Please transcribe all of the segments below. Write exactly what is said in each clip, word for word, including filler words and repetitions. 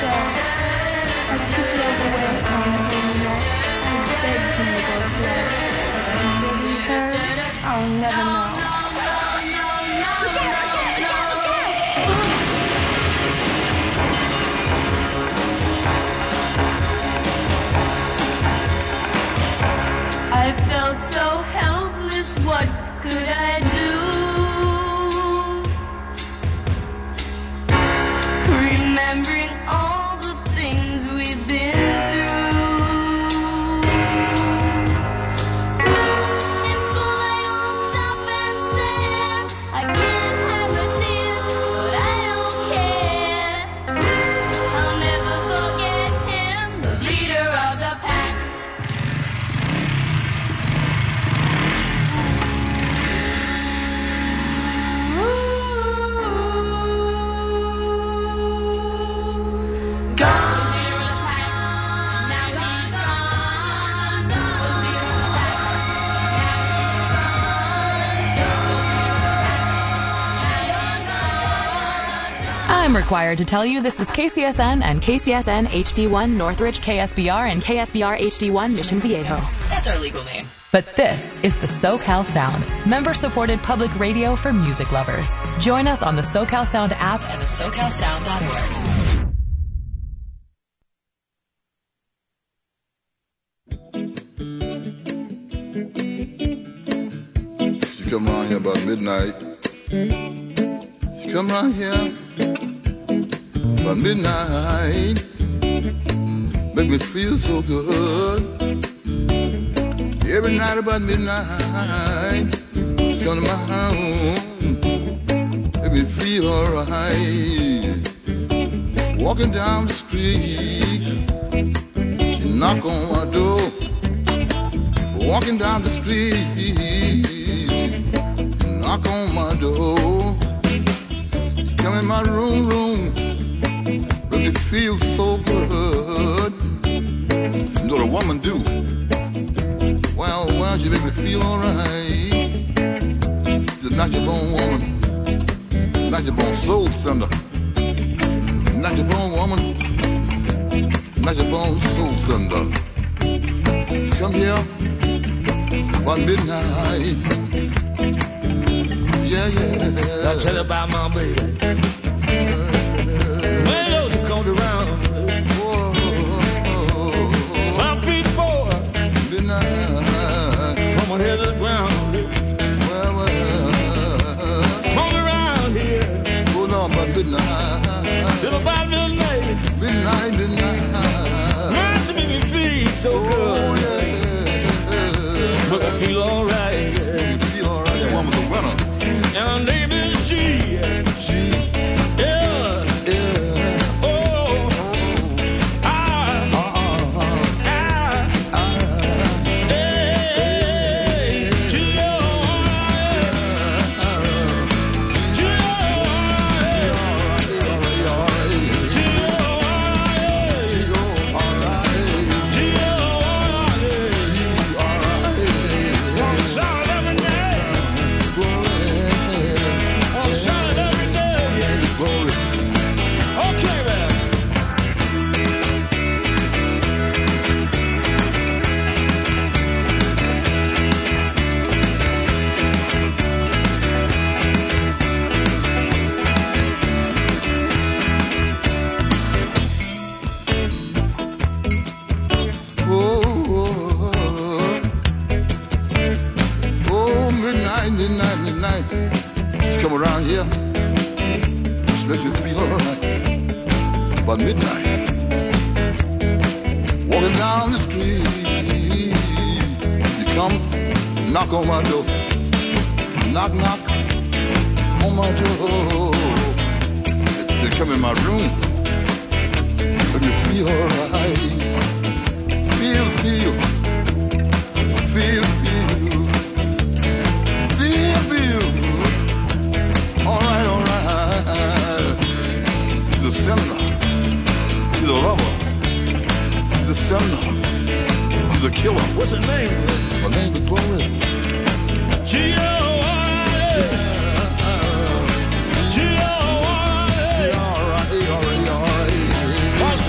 bed. As he drove away on the holy night, I begged him to go slow. And what he heard, I'll never know. I felt so helpless, what could I do? Remembering all the things we've been through. In school they all stop and stare. I can't have her tears, but I don't care. I'll never forget him, the leader of the pack. I'm required to tell you this is K C S N and K C S N H D one Northridge K S B R and K S B R H D one Mission Viejo. That's our legal name. But this is the SoCal Sound, member-supported public radio for music lovers. Join us on the SoCal Sound app and the socal sound dot org. She come around here about midnight. She come around here about midnight. Make me feel so good. Every night about midnight, she come to my home. Make me feel alright. Walking down the street, she knock on my door. Walking down the street, knock on my door. Come in my room, room, make me feel so good. You know what a woman do? Well, well, she make me feel alright. She's a knock your bone woman, knock your bone soul sender. Knock your bone woman, knock your bone soul sender. Come here. About midnight, yeah, yeah. I'll tell you about my baby. When those come around, five feet four, midnight, from my head to the ground. Well, well, come around here, going on about midnight, till about midnight, midnight, midnight. Man, she make me feel so good. Oh, yeah. But I feel alright. You feel alright. That woman's a winner. And her name is G. G. Yeah. Yeah. Oh. Ah. Uh, uh, Ah. uh, Hey. G. G. G. Around here, just make me feel alright. About midnight, walking down the street, you come, knock on my door, knock, knock on my door. They come in my room, make me feel alright. Feel, feel, feel, feel, feel, feel. Alright, alright. He's a sinner. He's a lover. He's a sinner. He's a killer. What's her name? Her name is Glory. G O R G O R Alright, alright, alright.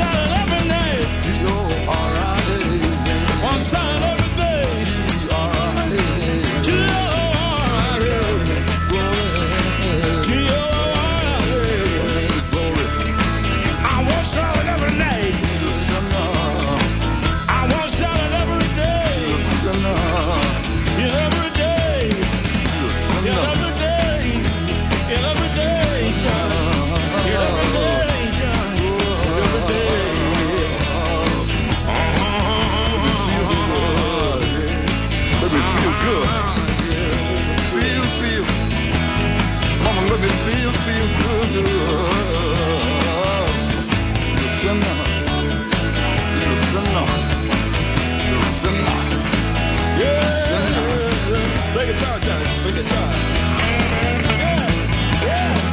time. Yeah, yeah.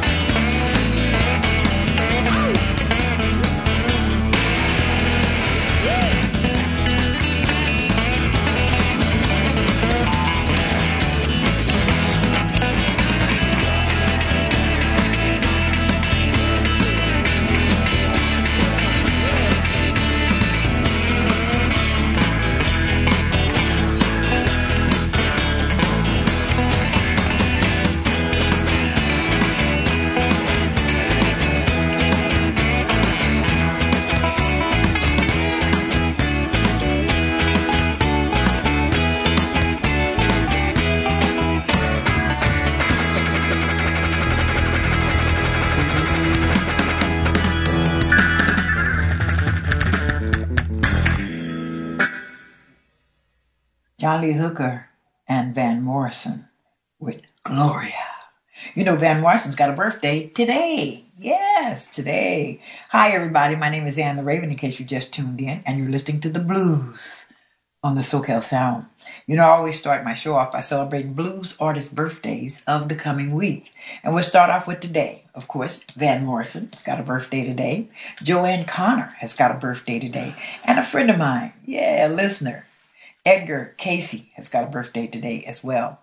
John Lee Hooker and Van Morrison with Gloria. You know, Van Morrison's got a birthday today. Yes, today. Hi, everybody. My name is Ann the Raven, in case you just tuned in, and you're listening to The Blues on the SoCal Sound. You know, I always start my show off by celebrating blues artists' birthdays of the coming week. And we'll start off with today. Of course, Van Morrison has got a birthday today. Joanne Connor has got a birthday today. And a friend of mine, yeah, a listener, Edgar Casey has got a birthday today as well.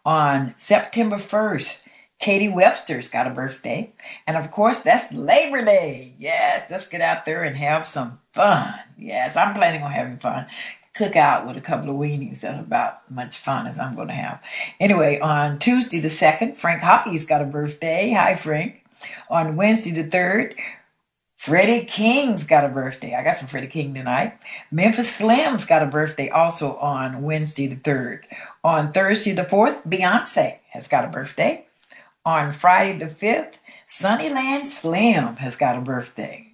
On September first, Katie Webster's got a birthday. And of course, that's Labor Day. Yes, let's get out there and have some fun. Yes, I'm planning on having fun. Cook out with a couple of weenies. That's about much fun as I'm going to have. Anyway, on Tuesday the second, Frank Hoppy's got a birthday. Hi, Frank. On Wednesday the third, Freddie King's got a birthday. I got some Freddie King tonight. Memphis Slim's got a birthday also on Wednesday the third. On Thursday the fourth, Beyonce has got a birthday. On Friday the fifth, Sunnyland Slim has got a birthday.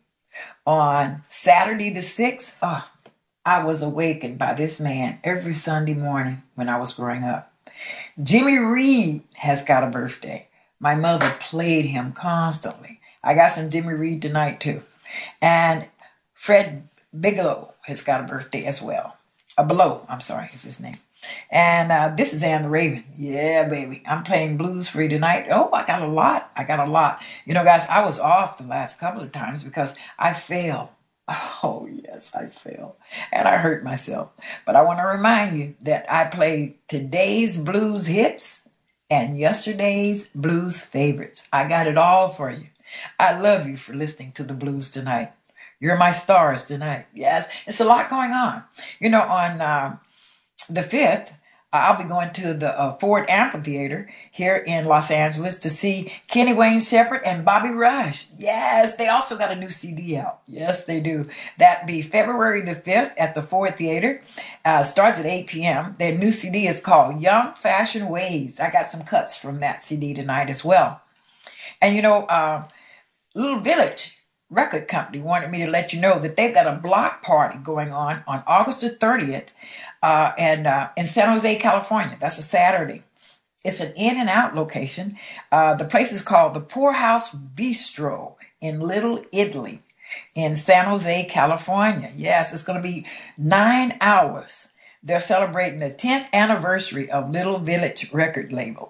On Saturday the sixth, oh, I was awakened by this man every Sunday morning when I was growing up. Jimmy Reed has got a birthday. My mother played him constantly. I got some Jimmy Reed tonight, too. And Fred Bigelow has got a birthday as well. Uh, Below, I'm sorry, is his name. And uh, this is Ann the Raven. Yeah, baby. I'm playing blues for you tonight. Oh, I got a lot. I got a lot. You know, guys, I was off the last couple of times because I failed. Oh, yes, I failed. And I hurt myself. But I want to remind you that I played today's blues hits and yesterday's blues favorites. I got it all for you. I love you for listening to the blues tonight. You're my stars tonight. Yes, it's a lot going on. You know, on uh, the fifth, I'll be going to the uh, Ford Amphitheater here in Los Angeles to see Kenny Wayne Shepherd and Bobby Rush. Yes, they also got a new C D out. Yes, they do. That'd be February the fifth at the Ford Theater. Uh, starts at eight p.m. Their new C D is called Young Fashion Waves. I got some cuts from that C D tonight as well. And you know, uh, Little Village Record Company wanted me to let you know that they've got a block party going on on August the thirtieth uh, and uh, in San Jose, California. That's a Saturday. It's an in and out location. Uh, the place is called the Poorhouse Bistro in Little Italy in San Jose, California. Yes, it's going to be nine hours. They're celebrating the tenth anniversary of Little Village record label.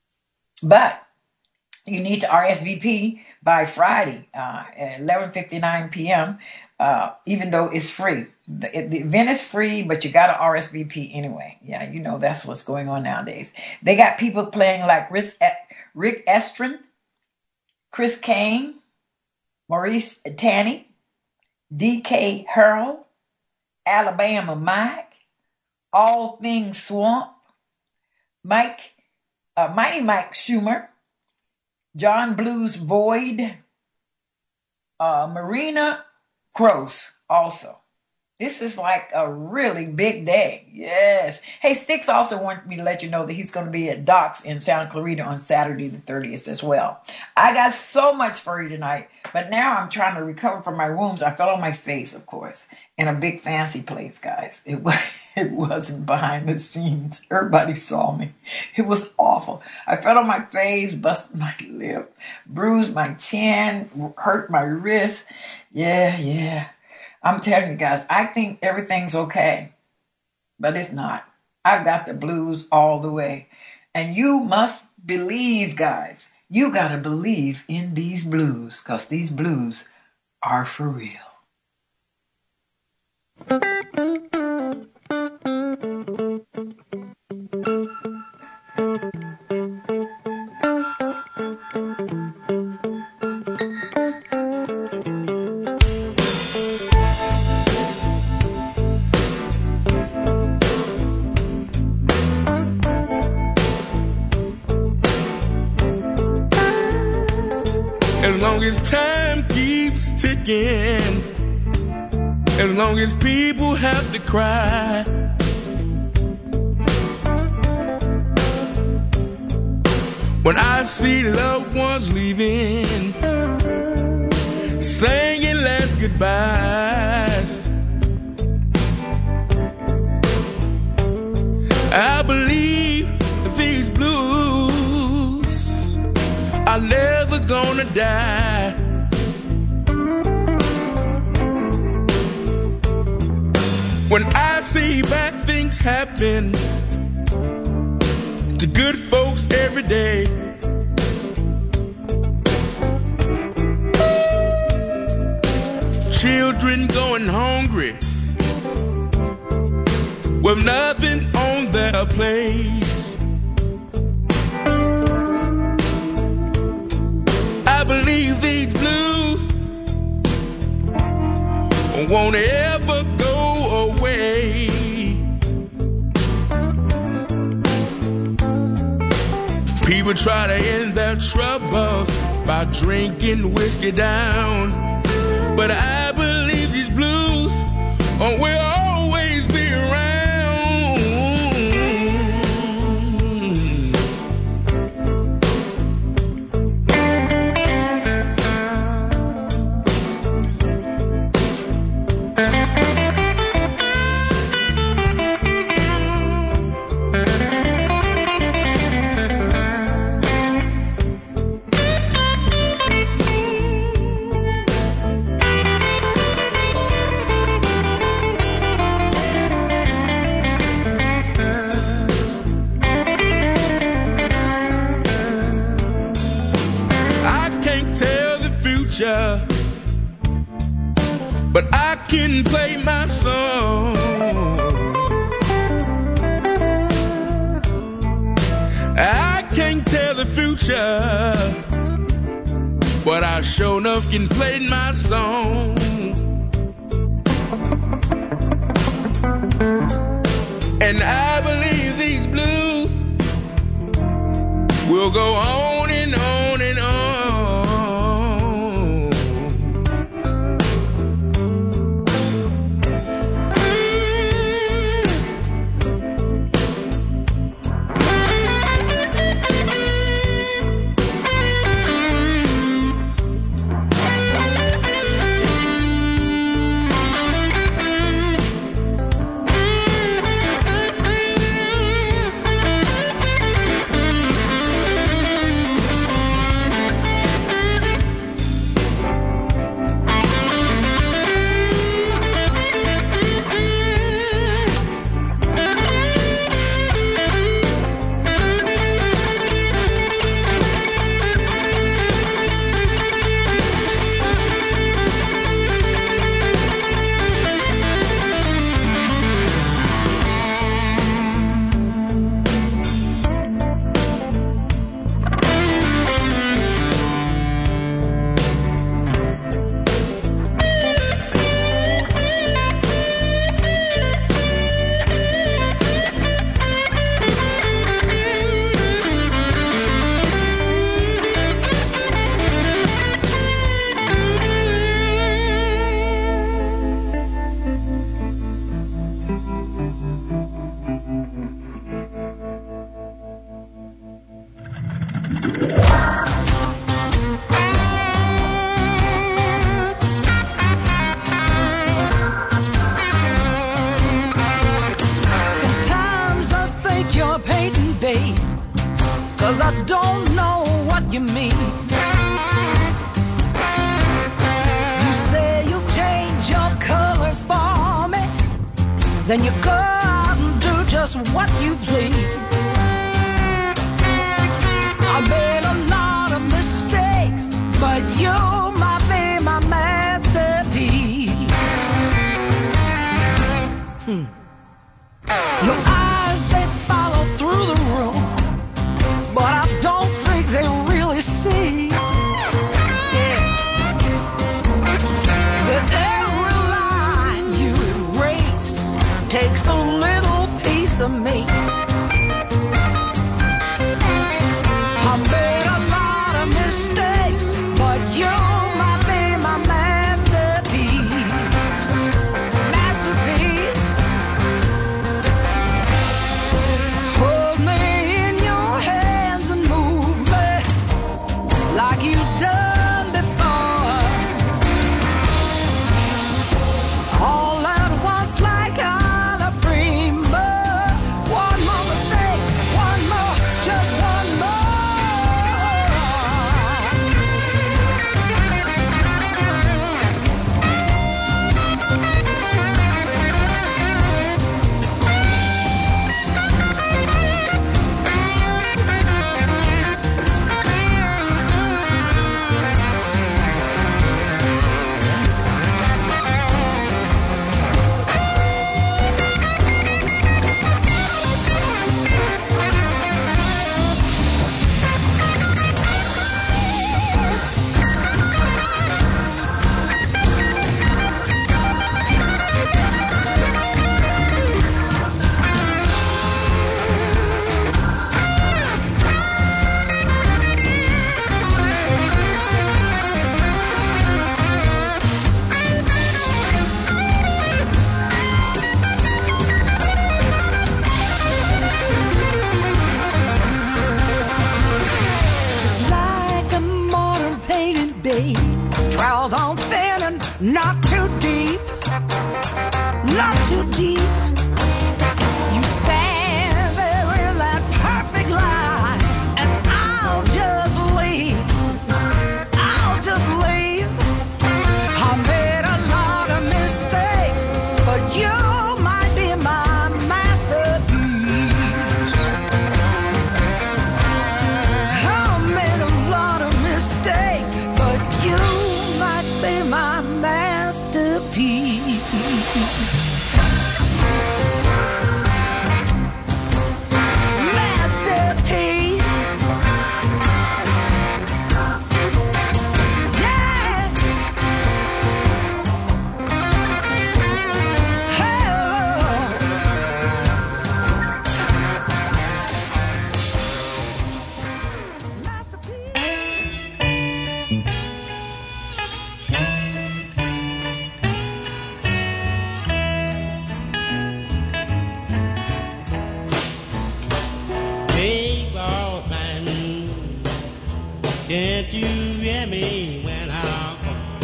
But you need to R S V P by Friday uh, at eleven fifty-nine p.m., uh, even though it's free. The, the event is free, but you got to R S V P anyway. Yeah, you know that's what's going on nowadays. They got people playing like Rick, Rick Estrin, Chris Kane, Maurice Taney, D K Harold, Alabama Mike, All Things Swamp, Mike, uh, Mighty Mike Schumer, John Blues Boyd, uh, Marina Gross also. This is like a really big day. Yes. Hey, Sticks also wanted me to let you know that he's going to be at Doc's in Santa Clarita on Saturday the thirtieth as well. I got so much for you tonight, but now I'm trying to recover from my wounds. I fell on my face, of course, in a big fancy place, guys. It, it wasn't behind the scenes. Everybody saw me. It was awful. I fell on my face, busted my lip, bruised my chin, hurt my wrist. Yeah, yeah. I'm telling you guys, I think everything's okay, but it's not. I've got the blues all the way. And you must believe, guys. You got to believe in these blues, because these blues are for real. As long as time keeps ticking, as long as people have to cry, when I see loved ones leaving, singing last goodbyes, I believe these blues are never gonna die. When I see bad things happen to good folks every day, children going hungry with nothing on their plates, I believe these blues won't ever go away. People try to end their troubles by drinking whiskey down, but I believe these blues will always be around. But I can play my song. I can't tell the future, but I sure enough can play my song. And I believe these blues will go on and on and on. Cause I don't know what you mean. You say you'll change your colors for me, then you go out and do just what you please. like you've done before. All at once like on a prima. One more mistake, one more, just one more. Just like a modern painted babe, trailed on thin and not too deep, not too deep. You stand there in that perfect line, and I'll just leave, I'll just leave. I made a lot of mistakes, but you might be my masterpiece. I made a lot of mistakes, but you might be my masterpiece. Masterpiece. Yeah. Oh. Big boss man, can't you hear me when I call?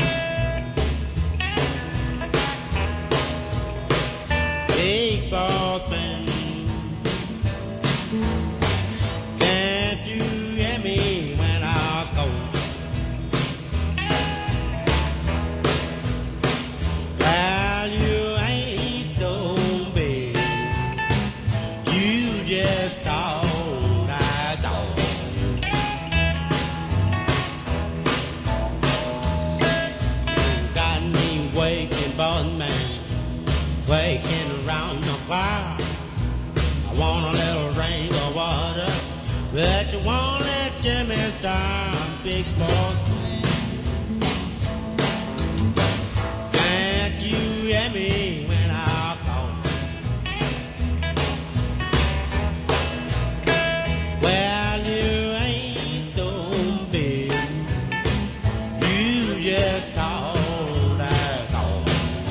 Big boss man, can't you hear me when I call? Well, you ain't so big, you just talk, that's all. Got me waking, boss man, waking around the clock. I want a little drink of water, but you won't let Jimmy stop, big boss man. Can't you hear me when I call? Well, you ain't so big, you just talk, that's all.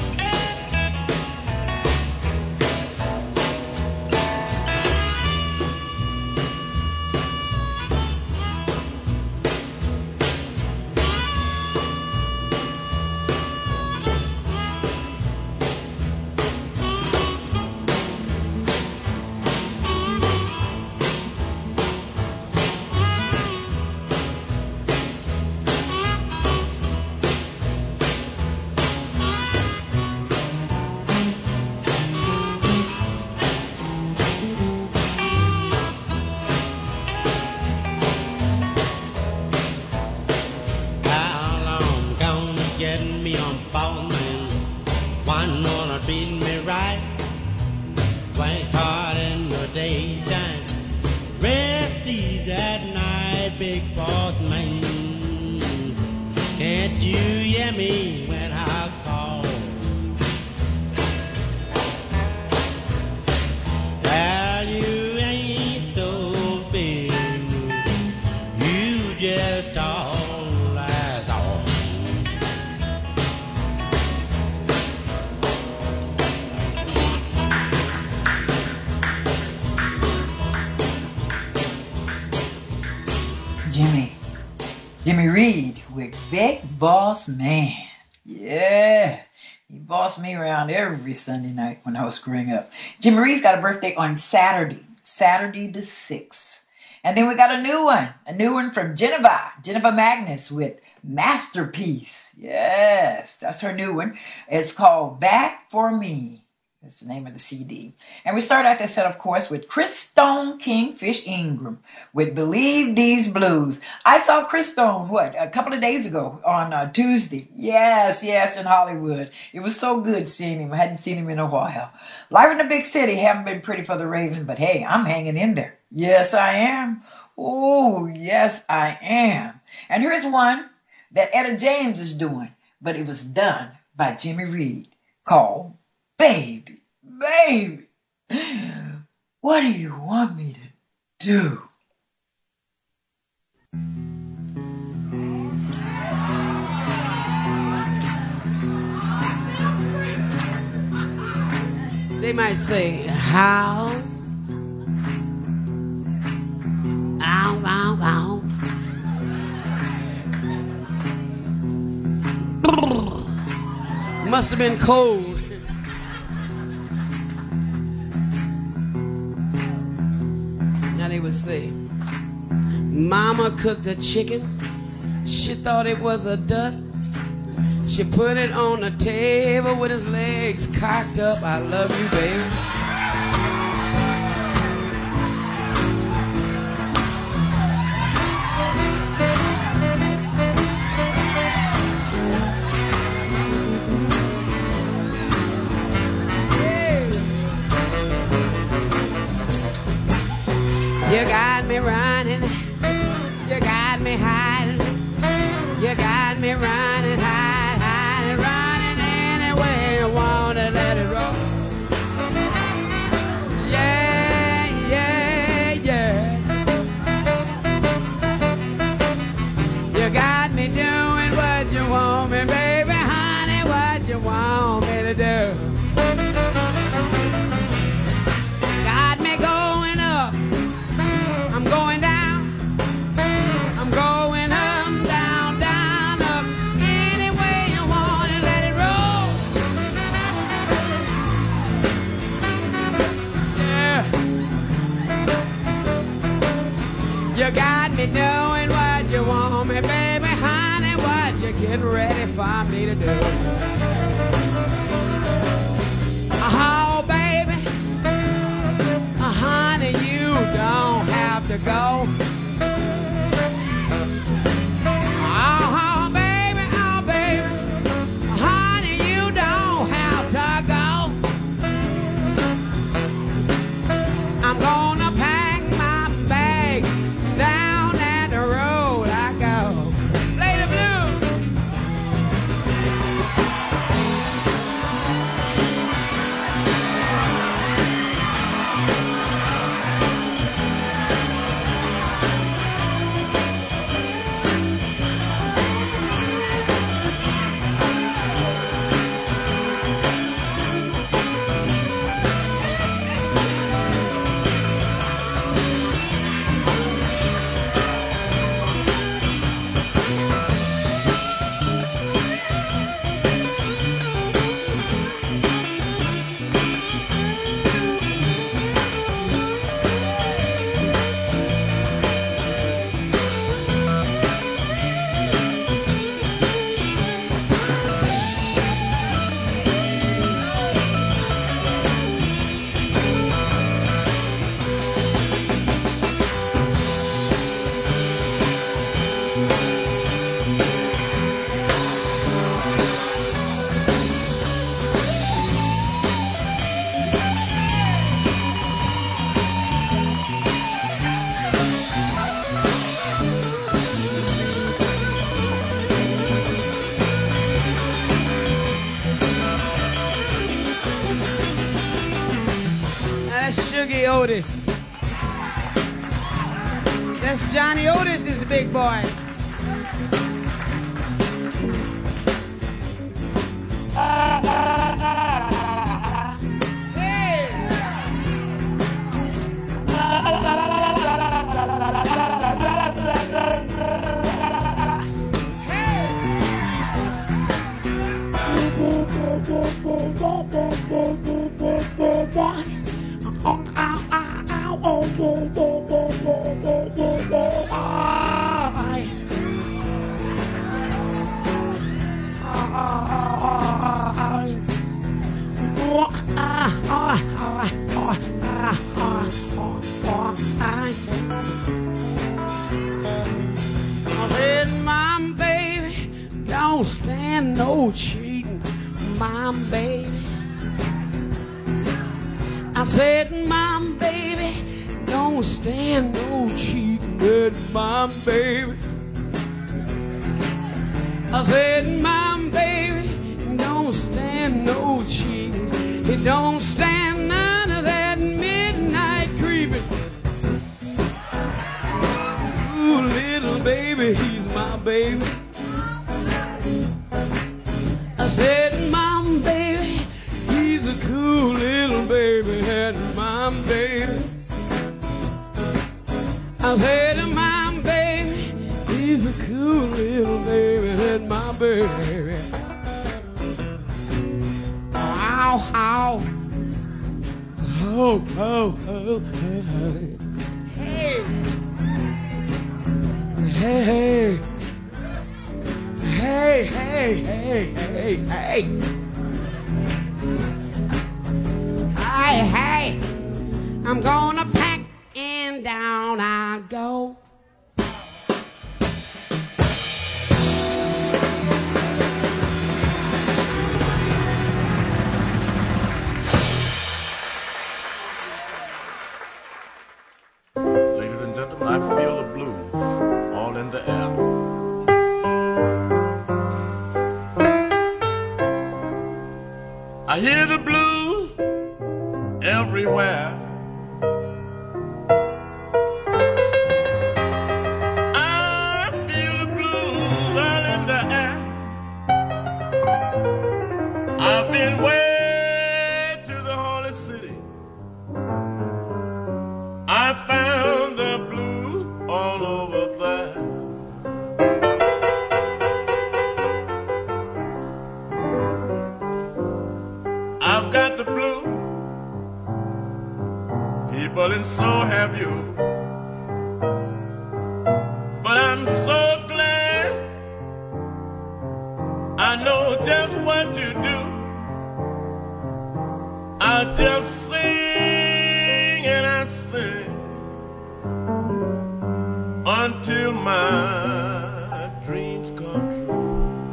How long gonna get me on phone, man? One wanna treat me right, work hard in the daytime, rest easy at night, big boss man. Can't you hear me when I call? Well, you ain't so big, you just all, that's all. Jimmy, Jimmy Reed with Big Boss Man. Yeah. He bossed me around every Sunday night when I was growing up. Jimmy Reed's got a birthday on Saturday, Saturday the sixth. And then we got a new one, a new one from Geneva, Geneva Magnus with Masterpiece. Yes, that's her new one. It's called Back for Me. That's the name of the C D. And we start out that set, of course, with Chris Stone Kingfish Ingram with Believe These Blues. I saw Chris Stone, what, a couple of days ago on uh, Tuesday. Yes, yes, in Hollywood. It was so good seeing him. I hadn't seen him in a while. Live in the big city haven't been pretty for the Raven, but hey, I'm hanging in there. Yes, I am. Oh, yes, I am. And here's one that Etta James is doing, but it was done by Jimmy Reed, called Baby, Baby, what do you want me to do? They might say, how? Ow, ow, ow. Must have been cold. Now they would say, Mama cooked a chicken. She thought it was a duck. She put it on the table with his legs cocked up. I love you, baby. You got me running, you got me hiding, you got me running, hide, hiding, running any way you want to let it roll. Yeah, yeah, yeah. You got me doing what you want me, baby, honey, what you want me to do. Going down, I'm going up, down, down, up, any way you want it, let it roll. Yeah. You got me doing what you want me, baby, honey, what you getting ready for me to do. Oh, baby, oh, honey, you don't have to go. Oh, baby, oh, baby, honey, you don't have to go. I'm gonna pack my bag, down at the road I go. Play the blues. Shuggy Otis. That's Johnny Otis is the big boy. Hey. don't stand no cheating, my baby. I said, my baby, don't stand no cheating, my baby. I said, my baby, don't stand no cheating. He don't stand none of that midnight creeping. Ooh, little baby, he's my baby. I said, my baby, he's a cool little baby, and my baby. I said, my baby, he's a cool little baby, and my baby. Ow, ow. Oh, oh, oh, hey. Hey. Hey, hey. Hey, hey, hey, hey, hey. Hey, hey. I'm gonna pack and down I go. Ladies and gentlemen, I feel the blues all in the air. I hear the blues everywhere. I feel the blues all in the air. I've been way to the holy city. I found the blues all over there. I've got the blues, people, and so have you. But I'm so glad I know just what to do. I just sing and I sing until my dreams come true.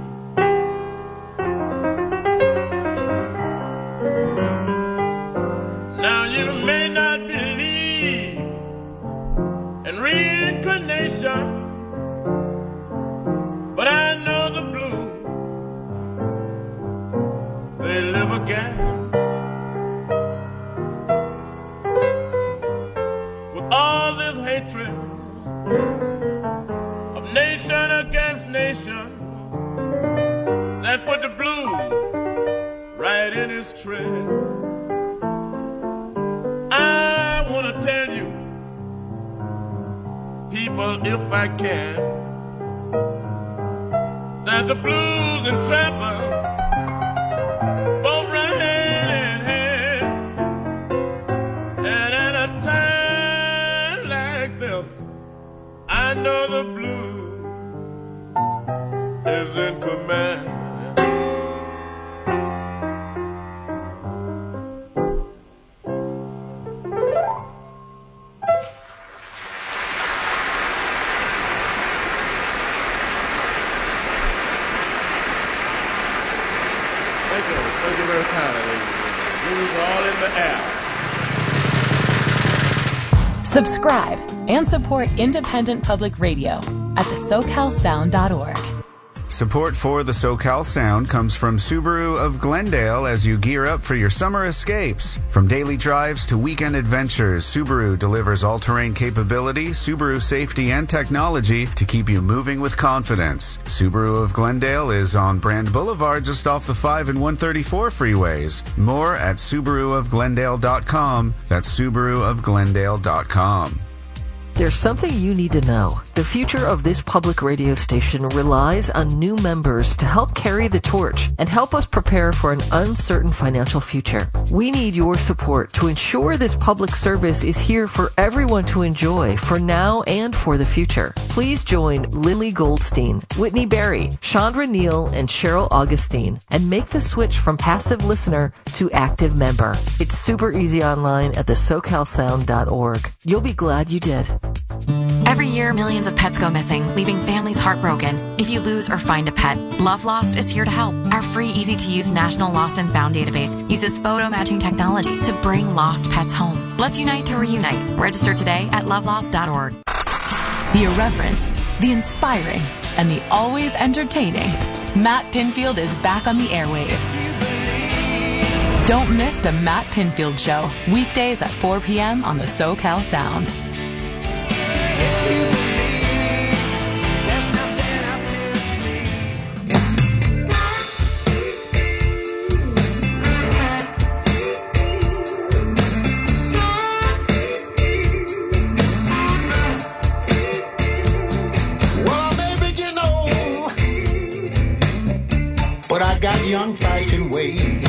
Now you may not believe in reincarnation, but I know the blues, they live again. With all this hatred of nation against nation that put the blues right in its tread. I want to tell you, people, if I can, that the blues and trouble both run hand in hand. And at a time like this, I know the blues is in command. Thank you very kindly, ladies and gentlemen. Blues are all in the air. Subscribe and support independent public radio at the socal sound dot org. Support for the SoCal Sound comes from Subaru of Glendale as you gear up for your summer escapes. From daily drives to weekend adventures, Subaru delivers all-terrain capability, Subaru safety, and technology to keep you moving with confidence. Subaru of Glendale is on Brand Boulevard just off the five and one thirty-four freeways. More at Subaru of Glendale dot com. That's Subaru of Glendale dot com. There's something you need to know. The future of this public radio station relies on new members to help carry the torch and help us prepare for an uncertain financial future. We need your support to ensure this public service is here for everyone to enjoy for now and for the future. Please join Lily Goldstein, Whitney Berry, Chandra Neal, and Cheryl Augustine and make the switch from passive listener to active member. It's super easy online at the socal sound dot org. You'll be glad you did. Every Every year, millions of pets go missing, leaving families heartbroken. If you lose or find a pet, Love Lost is here to help. Our free, easy-to-use National Lost and Found database uses photo matching technology to bring lost pets home. Let's unite to reunite. Register today at love lost dot org. The irreverent, the inspiring, and the always entertaining, Matt Pinfield is back on the airwaves. Don't miss the Matt Pinfield Show, weekdays at four p.m. on the SoCal Sound. Young fashioned ways.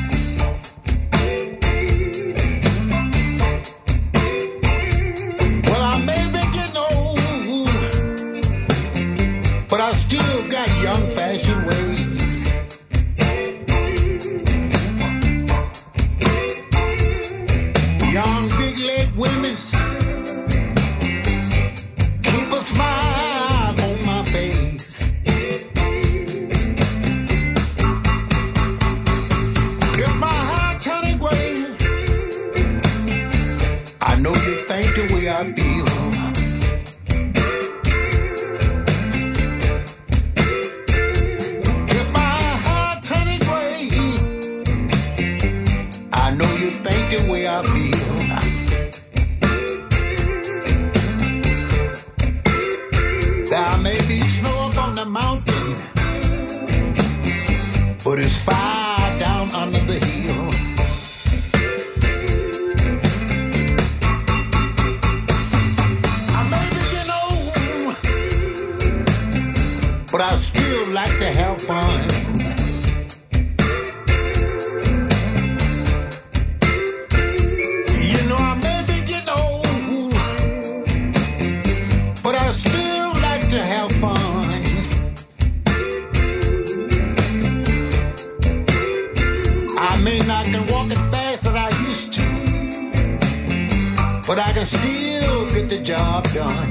Well, I may be getting old, but I still got young fashioned ways. Young big leg women keep a smile on my face. I know you think the way I feel. If my heart turning gray, I know you think the way I feel. There may be snow up on the mountain, but it's fire down under the hill. But I still like to have fun. You know I may be getting old, but I still like to have fun. I may not can walk as fast as I used to, but I can still get the job done.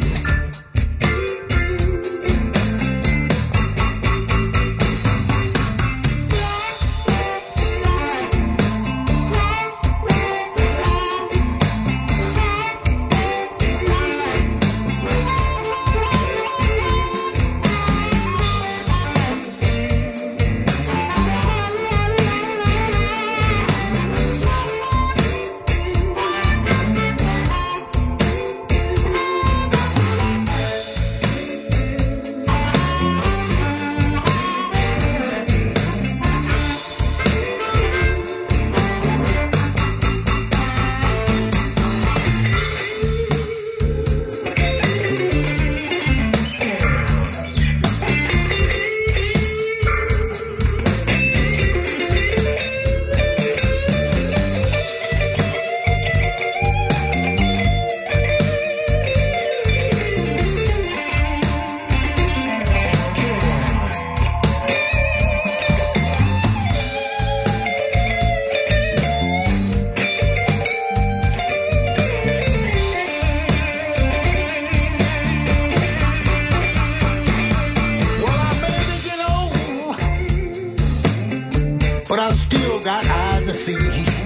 But I still got eyes to see.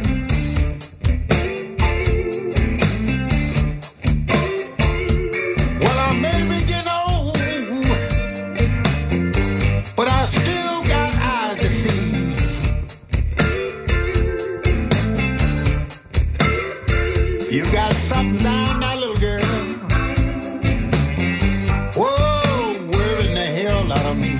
Well, I may be getting old, but I still got eyes to see. You got something down there, little girl. Whoa, worrying the hell out of me.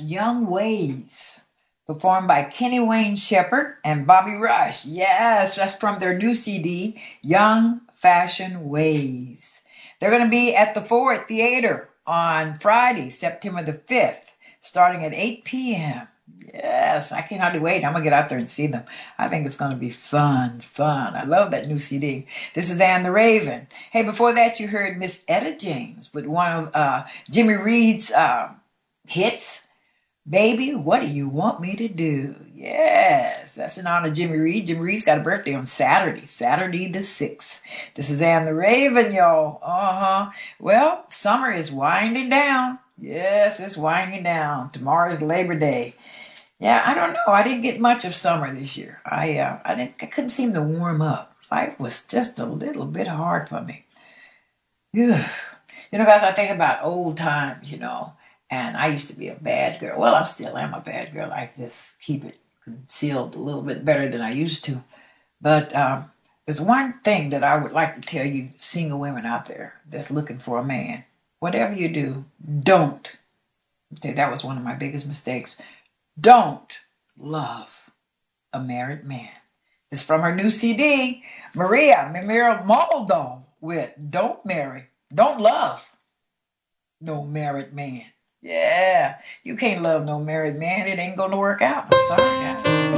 Young Ways, performed by Kenny Wayne Shepherd and Bobby Rush. Yes, that's from their new C D, Young Fashion Ways. They're going to be at the Ford Theater on Friday, September the fifth, starting at eight p.m. Yes, I can't hardly wait. I'm going to get out there and see them. I think it's going to be fun, fun. I love that new C D. This is Ann the Raven. Hey, before that, you heard Miss Etta James with one of uh, Jimmy Reed's uh, hits, Baby, What Do You Want Me to Do? Yes, that's in honor of Jimmy Reed. Jimmy Reed's got a birthday on Saturday, Saturday the sixth. This is Ann the Raven, y'all. Uh-huh. Well, summer is winding down. Yes, it's winding down. Tomorrow's Labor Day. Yeah, I don't know. I didn't get much of summer this year. I uh, I didn't. I couldn't seem to warm up. Life was just a little bit hard for me. Whew. You know, guys, I think about old times, you know, and I used to be a bad girl. Well, I still am a bad girl. I just keep it concealed a little bit better than I used to. But um, there's one thing that I would like to tell you single women out there that's looking for a man. Whatever you do, don't. That was one of my biggest mistakes. Don't love a married man. It's from her new C D, Maria Mimira Maldo, with Don't Marry, Don't Love No Married Man. Yeah, you can't love no married man. It ain't going to work out. I'm sorry, guys.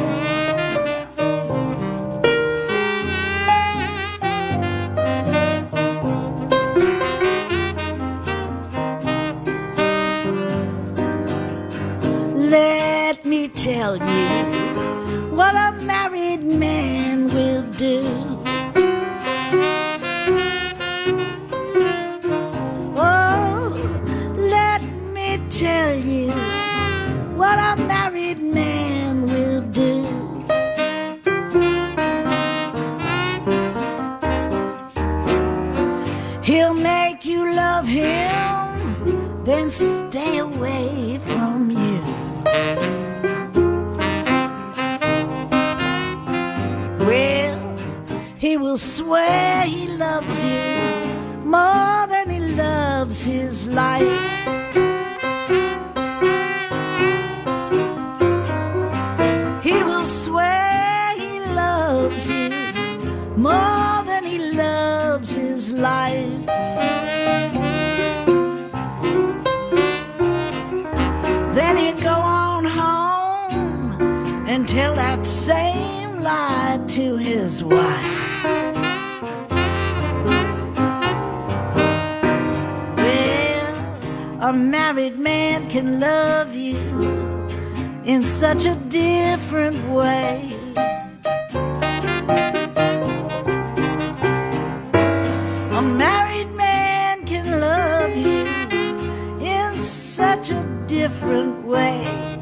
Let me tell you what a married man will do. Oh, let me tell you what a married man will do. He'll make you love him, then stay away from you. Well, he will swear he loves you more than he loves his life. He will swear he loves you more than he loves his life. Then he'll go on home and tell that same lie to his wife. Well, a married man can love you in such a different way. A married man can love you in such a different way.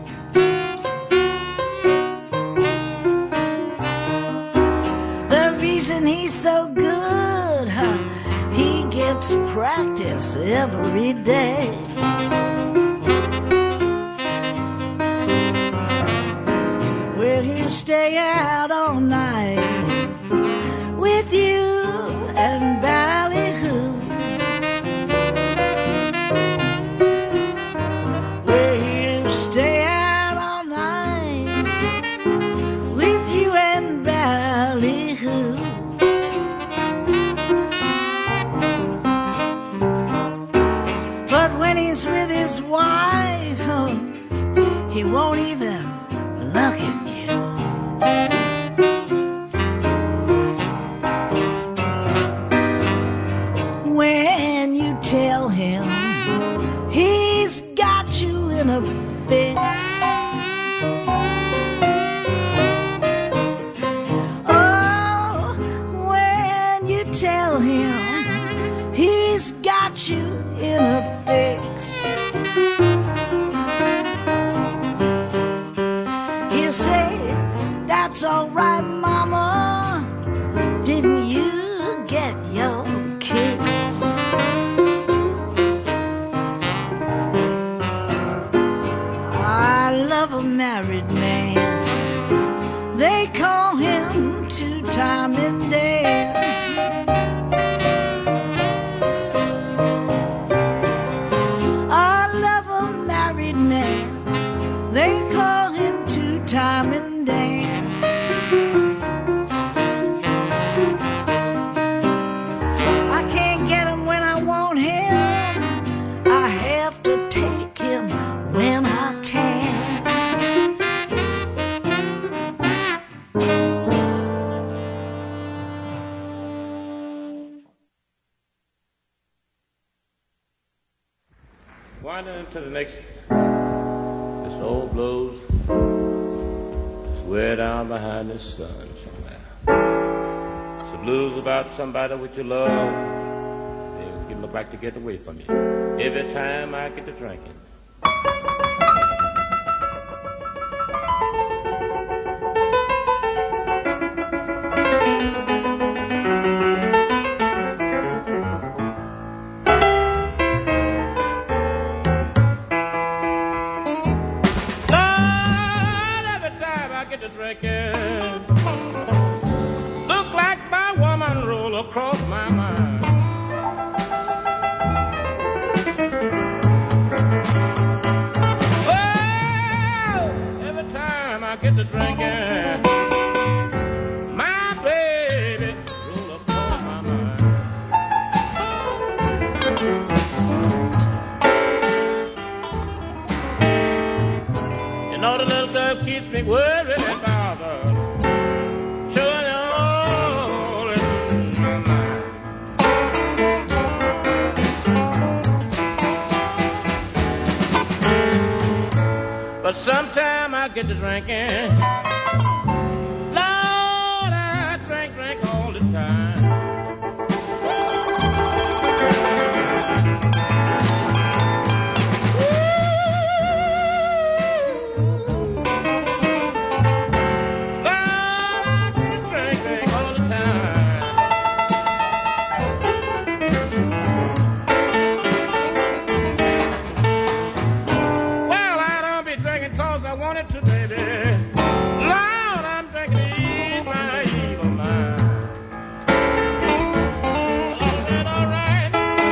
The reason he's so good, huh, he gets practice every day. Well, he'll stay out all night with you and ballyhoo. Well, he'll stay out all night with you and ballyhoo. But when he's with his wife, oh, he won't even look at you. When you tell him he's got you in a fix, oh, when you tell him he's got you in a fix, he'll say, that's all right, mama, didn't you get your kicks? I love a married man, they call him two-time and dead. I love a married man, winding into the next. This old blues is way down behind the sun somewhere. It's the blues about somebody which you love. And you look like to get away from you. Every time I get to drinking. Look like my woman roll across my mind. Oh, every time I get to drinking, my baby roll across my mind. You know the little girl keeps me worried about. But sometime I get to drinking. Lord, I drink, drink all the time. Lord, I can drink, drink all the time. Cause I want it to, baby. Lord, I'm drinking to ease my evil mind. All right, all right.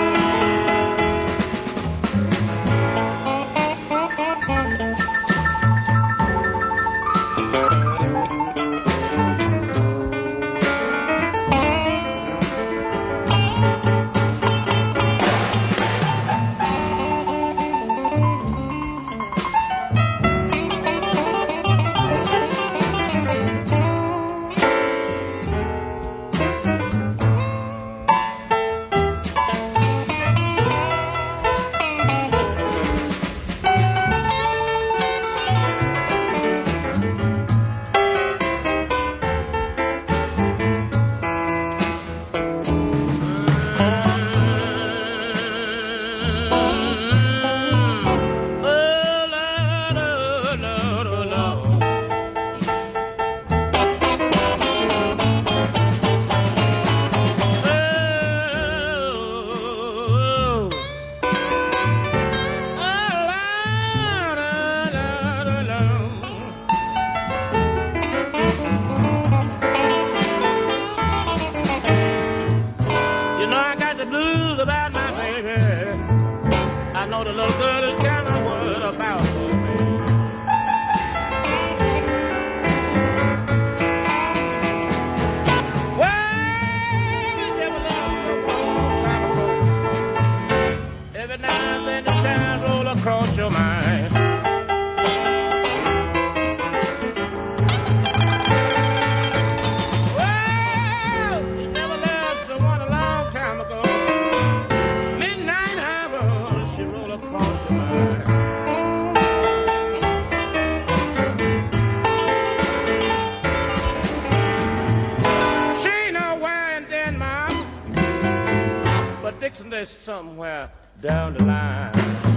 Somewhere down the line.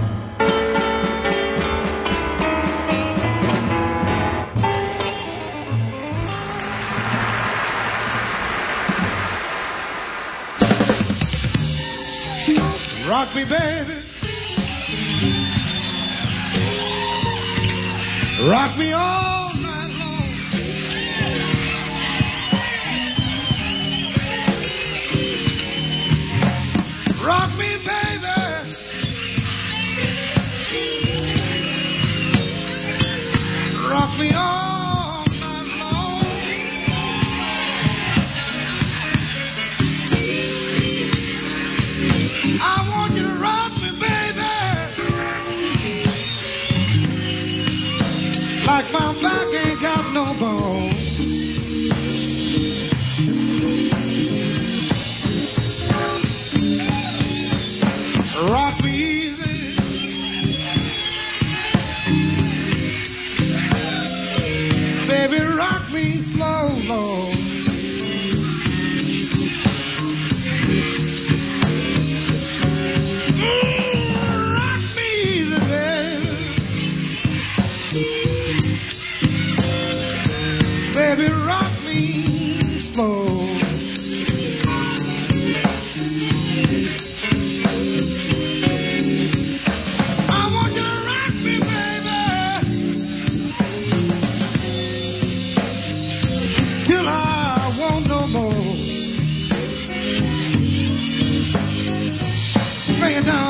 Rock me, baby. Rock me all night long. Rock me, baby. Rock me all night long. I want you to rock me, baby, like my back ain't got no bone. Rock me easy,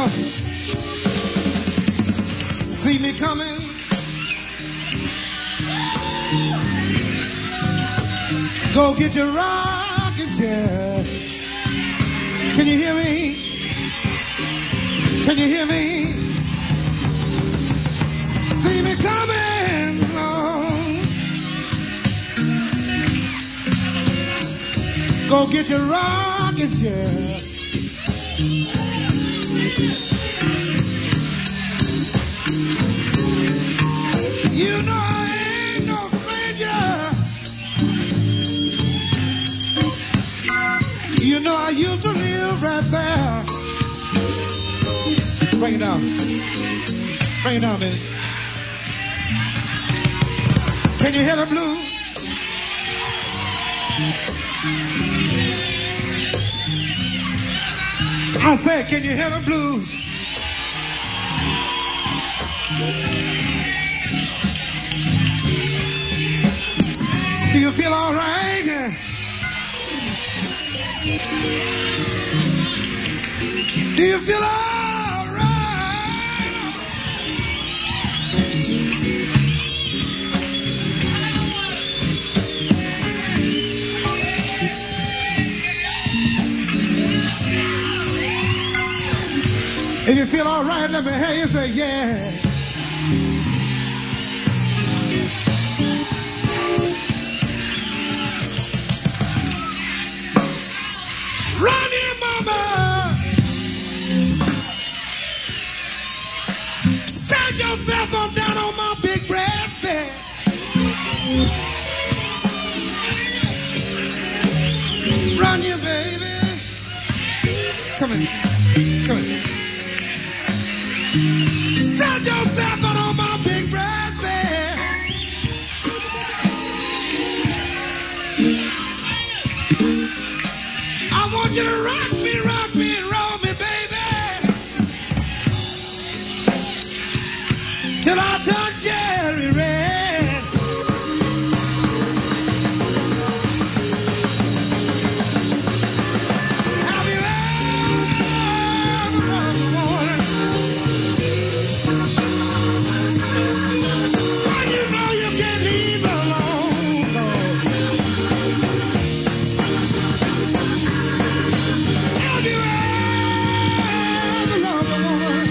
now. See me coming. Go get your rocking chair. Can you hear me? Can you hear me? See me coming along. Go get your rocking chair. You know I ain't no stranger. You know I used to live right there. Bring it down. Bring it down, baby. Can you hear the blues? I said, can you hear the blues? Do you feel all right? Do you feel all right? If you feel all right, let me hear you say, yeah. Run here, mama. Stand yourself on down on my big brass bed. Run here, baby. Come in. Come in. Stand yourself out on my big brass bed. I want you to rock me, rock me, and roll me, baby, till I turn cherry red. Have you ever loved a woman when you know you can't leave alone, Lord? Have you ever loved a woman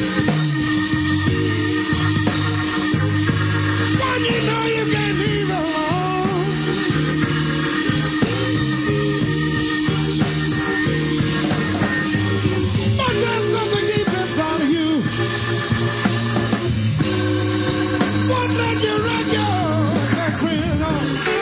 when you know you can't leave alone? But there's something deep inside of you. Won't let you rock your best friend on.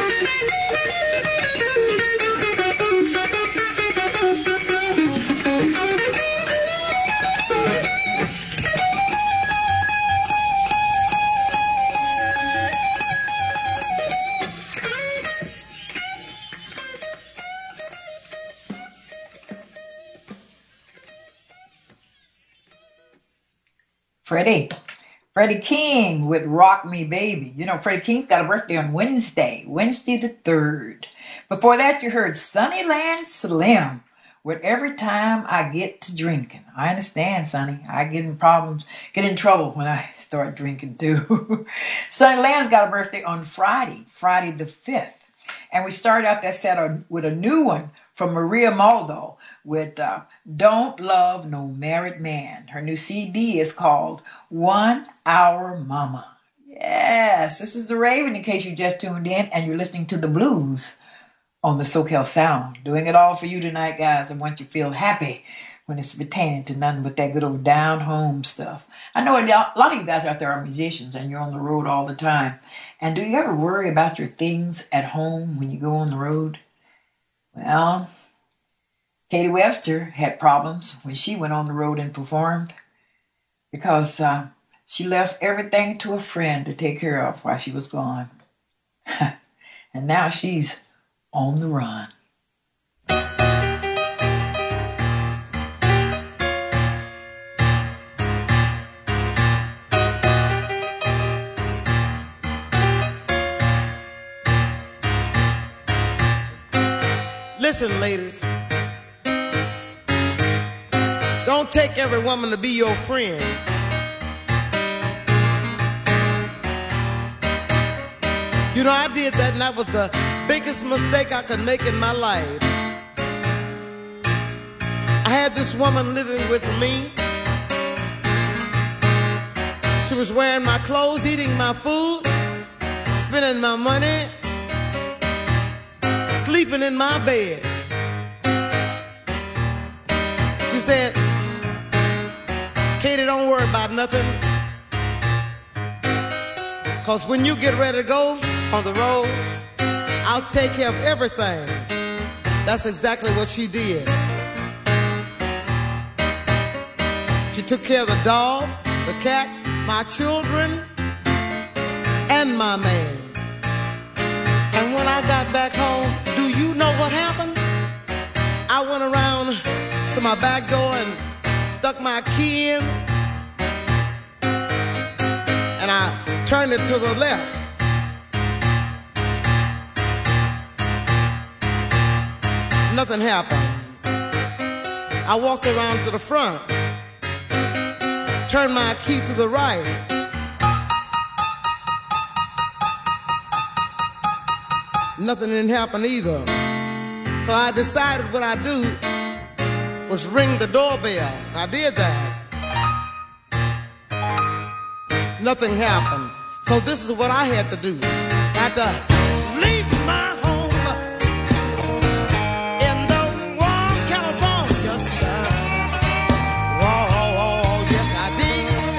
Freddie. Freddie King with Rock Me Baby. You know, Freddie King's got a birthday on Wednesday, Wednesday the third. Before that, you heard Sunnyland Slim with Every Time I Get to Drinking. I understand, Sonny. I get in problems, get in trouble when I start drinking too. Sunnyland's got a birthday on Friday, Friday the fifth. And we started out that set with a new one from Maria Maldo with uh, Don't Love No Married Man. Her new C D is called One Hour Mama. Yes, this is The Raven in case you just tuned in and you're listening to the blues on the SoCal Sound. Doing it all for you tonight, guys. I want you to feel happy when it's pertaining to nothing but that good old down home stuff. I know a lot of you guys out there are musicians and you're on the road all the time. And do you ever worry about your things at home when you go on the road? Well, Katie Webster had problems when she went on the road and performed because uh, she left everything to a friend to take care of while she was gone. And now she's on the run. Listen, ladies, Don't take every woman to be your friend. You know, I did that, and that was the biggest mistake I could make in my life. I had this woman living with me. She was wearing my clothes, eating my food, spending my money, sleeping in my bed. She said, Katie, don't worry about nothing, 'cause when you get ready to go on the road, I'll take care of everything. That's exactly what she did. She took care of the dog, the cat, my children, and my man. And when I got back home, do you know what happened? I went around to my back door and stuck my key in, and I turned it to the left. Nothing happened. I walked around to the front, turned my key to the right. Nothing didn't happen either. So I decided what I'd do was ring the doorbell. I did that. Nothing happened. So this is what I had to do. I had to leave my home in the warm California sun. Whoa, whoa, yes I did.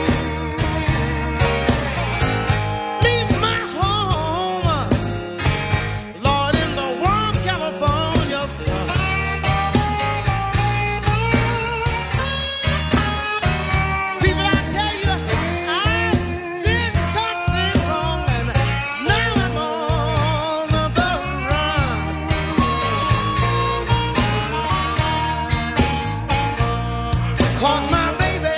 Leave my home, Lord, in the warm California sun. People, I tell you, I did something wrong, and now I'm on the run. Caught my baby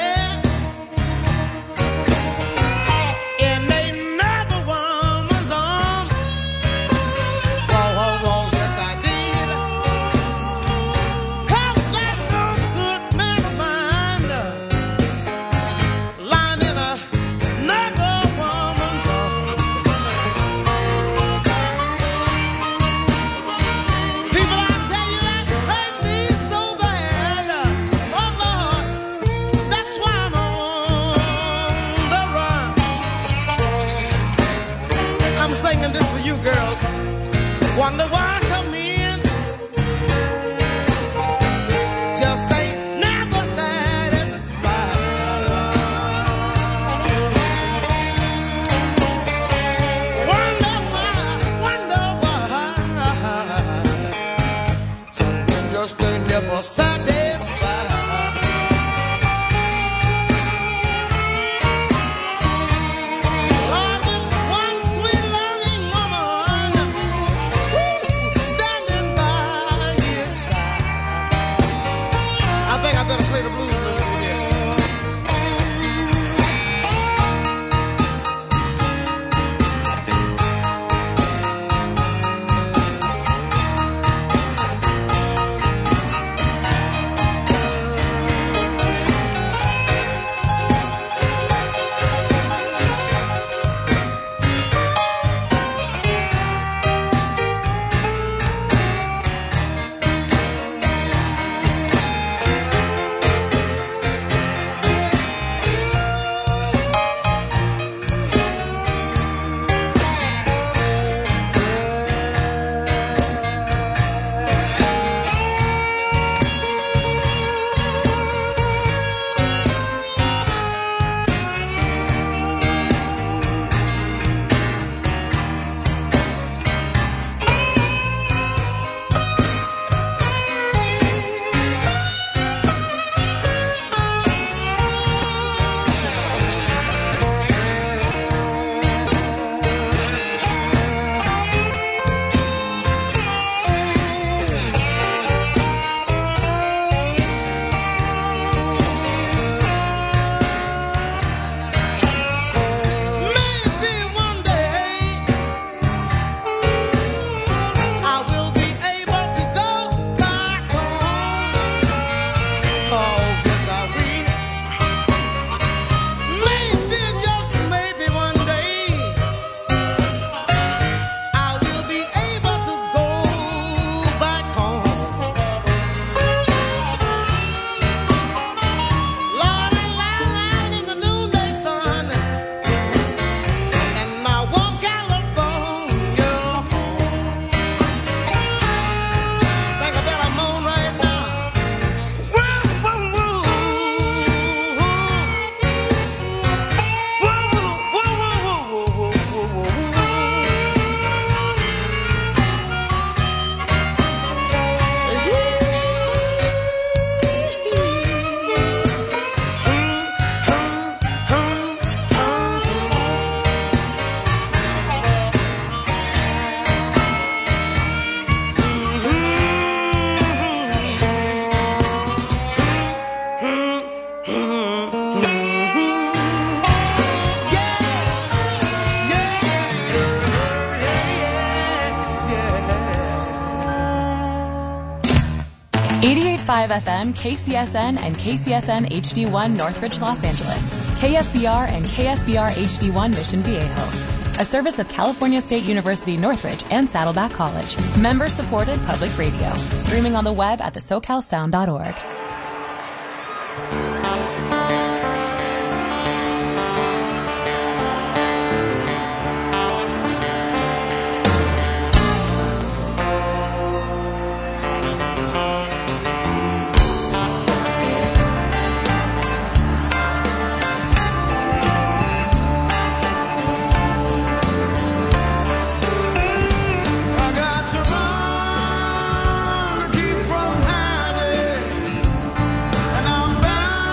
in another woman's arms. Whoa, whoa, whoa, yes I did. Caught that no good man of mine lying in another woman's arms. People, I tell you, that hurt me so bad. Oh Lord, that's why I'm on the run. I'm singing this for you girls. Wonder why some men just ain't never satisfied. Wonder why, wonder why some men just ain't never satisfied. Lord, with one sweet loving woman, woo, standing by his side. I think I better play the blues a little bit here. eighty-eight point five F M, K C S N, and K C S N H D one Northridge, Los Angeles. K S B R and K S B R H D one Mission Viejo. A service of California State University Northridge and Saddleback College. Member-supported public radio. Streaming on the web at the socal sound dot org. Keep from hiding, and I'm bound.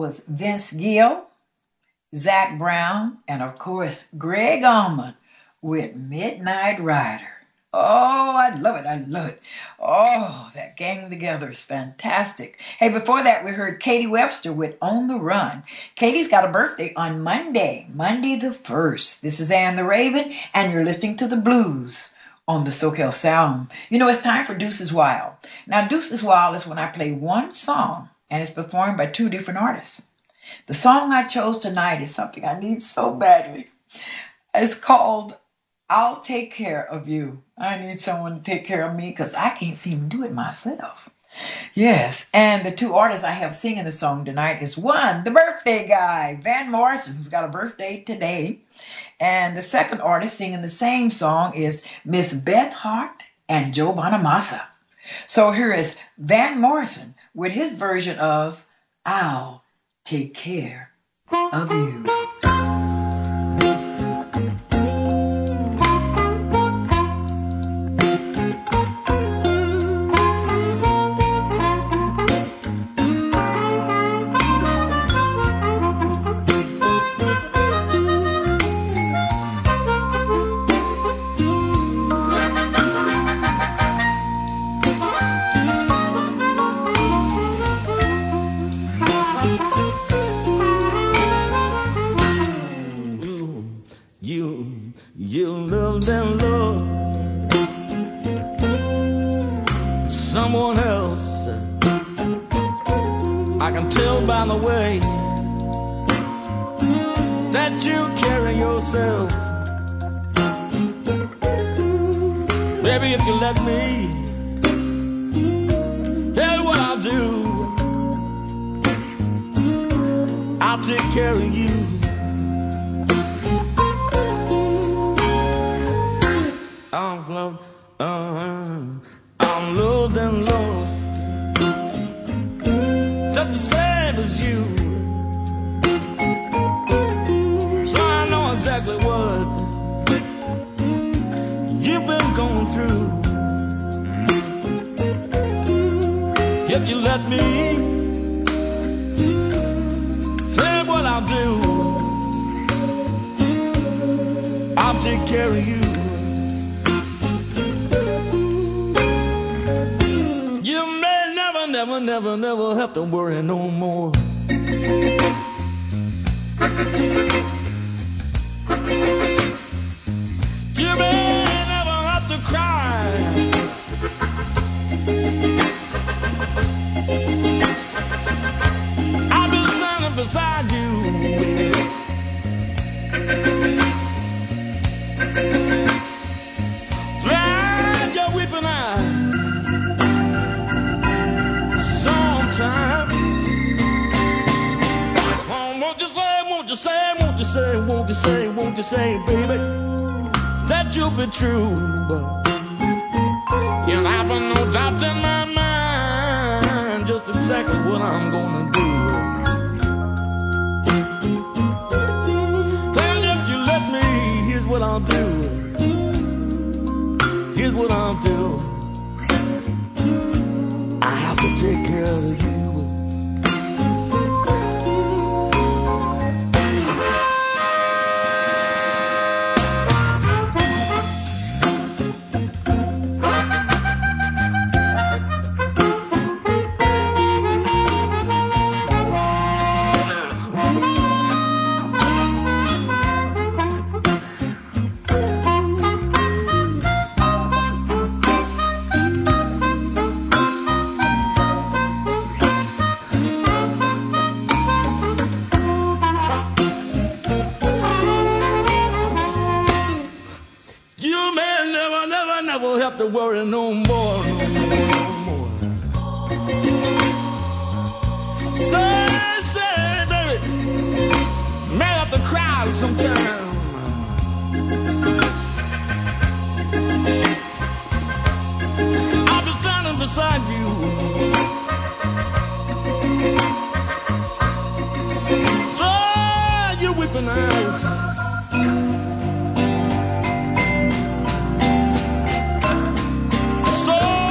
was Vince Gill, Zach Brown, and of course, Greg Allman with Midnight Rider. Oh, I love it. I love it. Oh, that gang together is fantastic. Hey, before that, we heard Katie Webster with On the Run. Katie's got a birthday on Monday, Monday the first. This is Ann the Raven, and you're listening to the blues on the SoCal Sound. You know, it's time for Deuces Wild. Now, Deuces Wild is when I play one song, and it's performed by two different artists. The song I chose tonight is something I need so badly. It's called I'll Take Care of You. I need someone to take care of me because I can't seem to do it myself. Yes, and the two artists I have singing the song tonight is one, the birthday guy, Van Morrison, who's got a birthday today. And the second artist singing the same song is Miss Beth Hart and Joe Bonamassa. So here is Van Morrison with his version of I'll Take Care of You. You loved and loved someone else. I can tell by the way that you carry yourself. Baby, if you let me, here's what I'll do. I'll take care of you. I'm loved, uh, I'm loved and lost, just the same as you. So I know exactly what you've been going through. If you let me, here's what I'll do. I'll take care of you. Never, never, never have to worry no more. You may never have to cry. I'll be standing beside you. Dry your weeping eye. Time. Oh, won't you say, won't you say, won't you say, won't you say, won't you say, baby, that you'll be true. But you'll have no doubt in my mind just exactly what I'm gonna do. And if you let me, here's what I'll do. Here's what I'll do. I have to take care of you. Have to worry no more, no more, no more. Say, say, baby, may have to cry sometime. I'll be standing beside you. Dry your weeping eyes.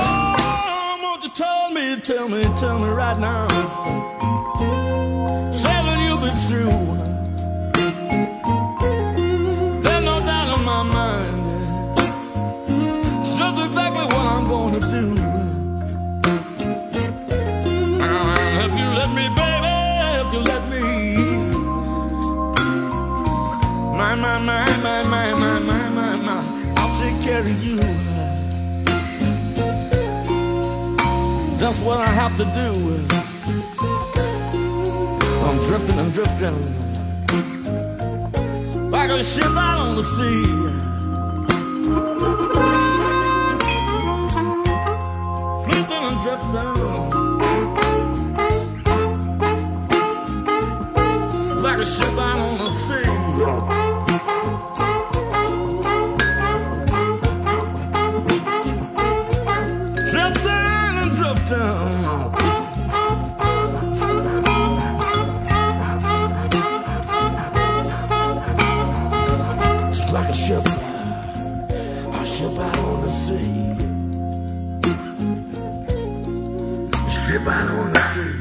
Tell me, tell me right now. Say true. There's no doubt in my mind. It's just exactly what I'm gonna do. Uh, if you let me, baby, if you let me. My, my, my, my, my, my, my, my, my. I'll take care of you. That's what I have to do. I'm drifting, I'm drifting like a ship out on the sea. Drifting and drifting like a ship out on the sea. Drifting and drifting like a ship, a ship out on the sea. A ship out on the sea.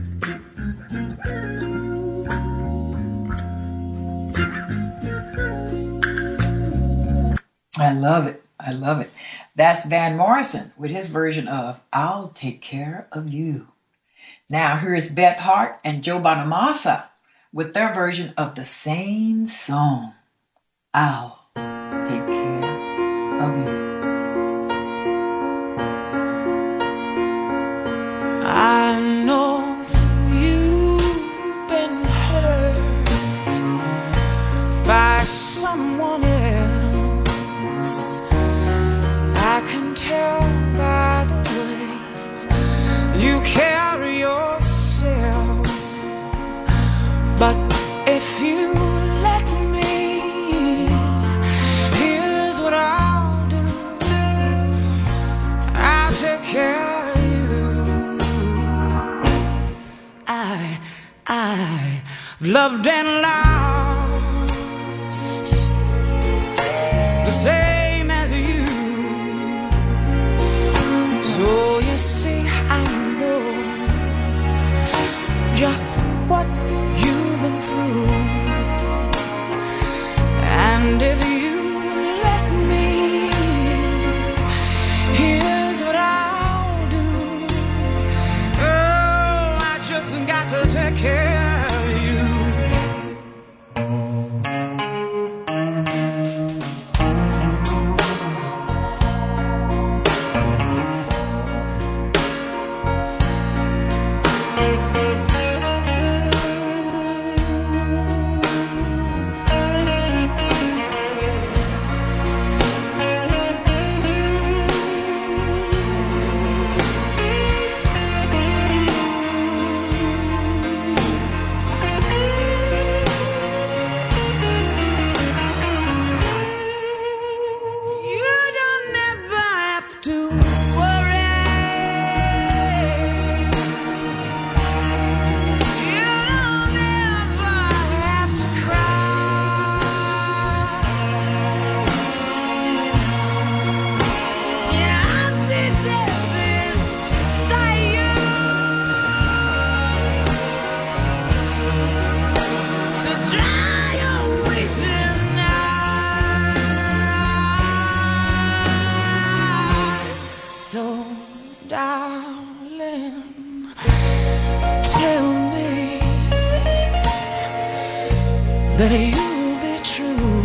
I love it. I love it. That's Van Morrison with his version of I'll Take Care of You. Now here's Beth Hart and Joe Bonamassa with their version of the same song. I'll take care of you. I know you've been hurt by someone else. I can tell by the way you carry yourself. But if you let me, here's what I'll do. I'll take care of you. I, I loved and lost the same as you. So you see, I know just what you've been through. And if you let me, here's what I'll do. Oh, I just got to take care of you. That you'll be true.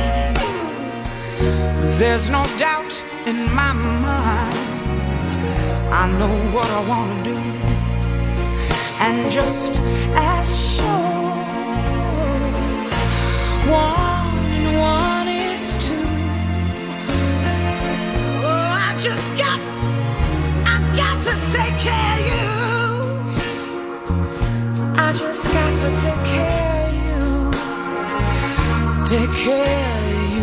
There's no doubt in my mind. I know what I want to do. And just as sure, one and one is two. Oh, I just got, I got to take care of you. I just got to take care. Take care of you.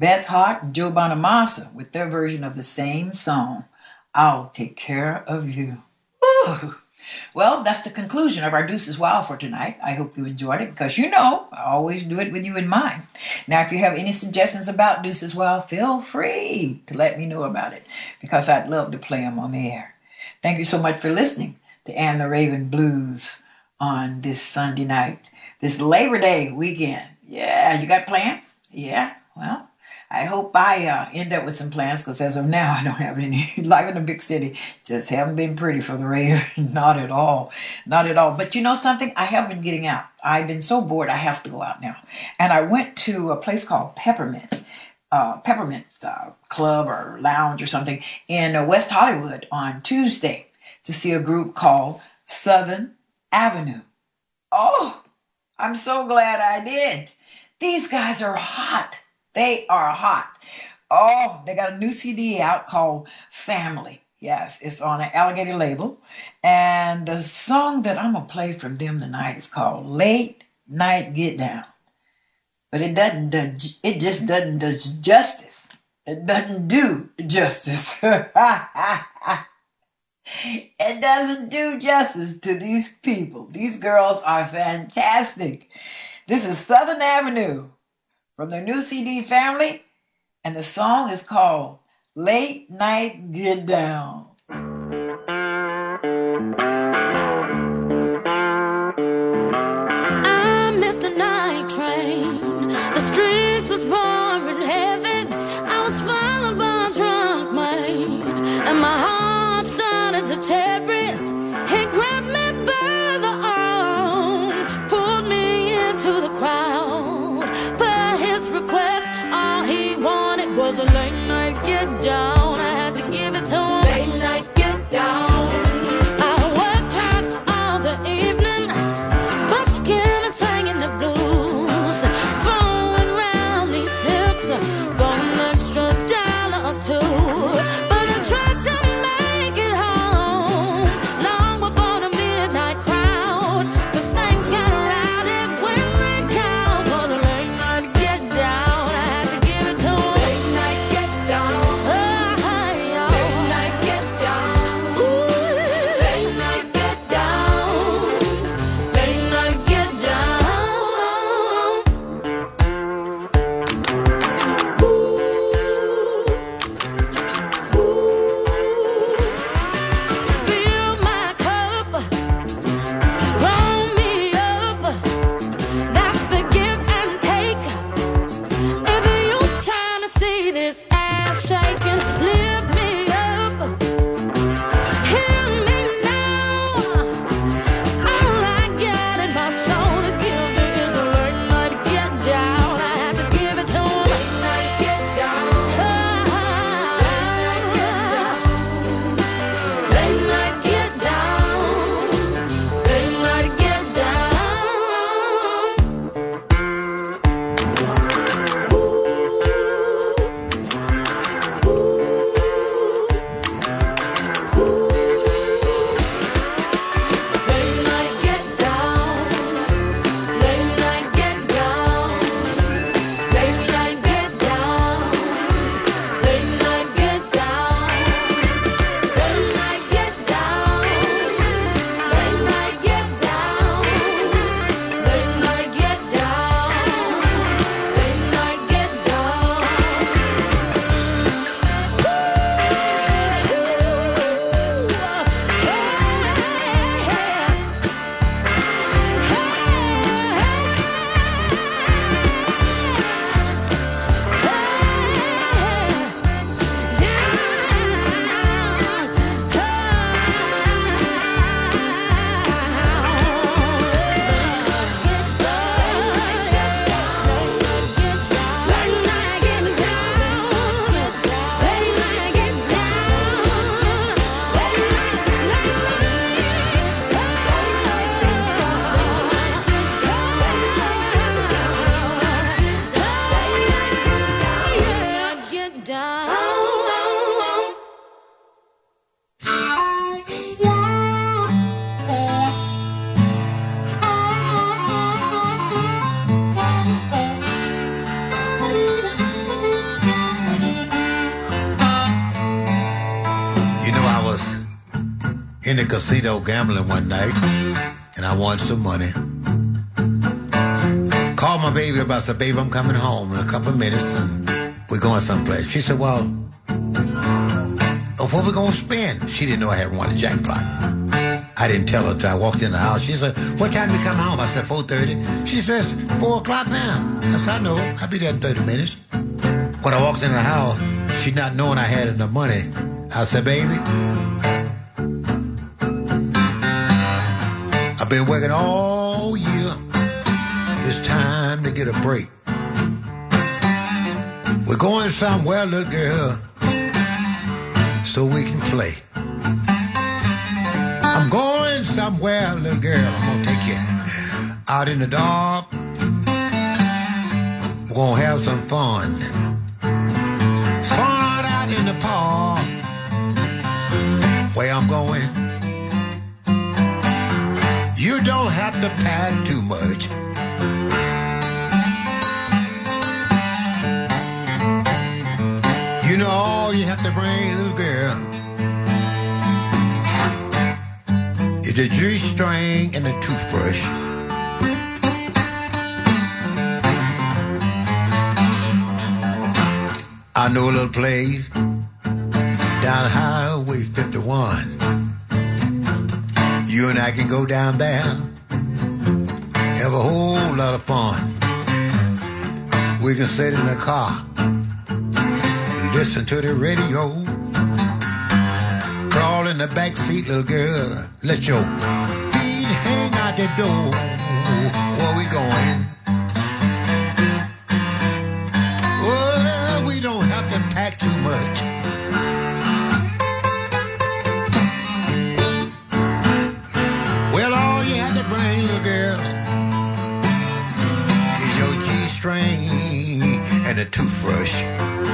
Beth Hart and Joe Bonamassa with their version of the same song, I'll Take Care of You. Woo! Well, that's the conclusion of our Deuces Wild for tonight. I hope you enjoyed it because you know I always do it with you in mind. Now, if you have any suggestions about Deuces Wild, feel free to let me know about it because I'd love to play them on the air. Thank you so much for listening to Anne the Raven Blues on this Sunday night, this Labor Day weekend. Yeah, you got plans? Yeah, well, I hope I uh, end up with some plans because as of now, I don't have any. Life in a big city just haven't been pretty for the Raven. Not at all. Not at all. But you know something? I have been getting out. I've been so bored, I have to go out now. And I went to a place called Peppermint, uh, Peppermint uh, Club or Lounge or something in uh, West Hollywood on Tuesday to see a group called Southern Avenue. Oh, I'm so glad I did. These guys are hot. They are hot. Oh, they got a new C D out called Family. Yes, it's on an Alligator label. And the song that I'm going to play from them tonight is called Late Night Get Down. But it doesn't, do, it just doesn't do justice. It doesn't do justice. It doesn't do justice to these people. These girls are fantastic. This is Southern Avenue from their new C D Family, and the song is called Late Night Get Down. I missed the night train. The streets was roaring heavy. I was followed by a drunk man, and my heart started to tear it. He grabbed me by the arm, pulled me into the crowd. Was a late night get down. I had to give it to him. Late night. in the casino gambling one night, and I won some money. Called my baby up. I said, baby, I'm coming home in a couple of minutes, and we're going someplace. She said, well, what we going to spend? She didn't know I had won the jackpot. I didn't tell her until I walked in the house. She said, what time you come home? I said, four thirty. She says, four o'clock now. I said, I know. I'll be there in thirty minutes. When I walked in the house, she not knowing I had enough money, I said, baby, I've been working all year. It's time to get a break. We're going somewhere, little girl, so we can play. I'm going somewhere, little girl. I'm gonna take you out in the dark. We're gonna have some fun. Fun out in the park. Where I'm going, you don't have to pack too much. You know all you have to bring, little girl, is a G-string and a toothbrush. I know a little place down Highway fifty-one. You and I can go down there, have a whole lot of fun. We can sit in the car, listen to the radio, crawl in the back seat, little girl, let your feet hang out the door. Where we going? Oh, we don't have to pack too much. Well, all you have to bring, little girl, is your G-string and a toothbrush.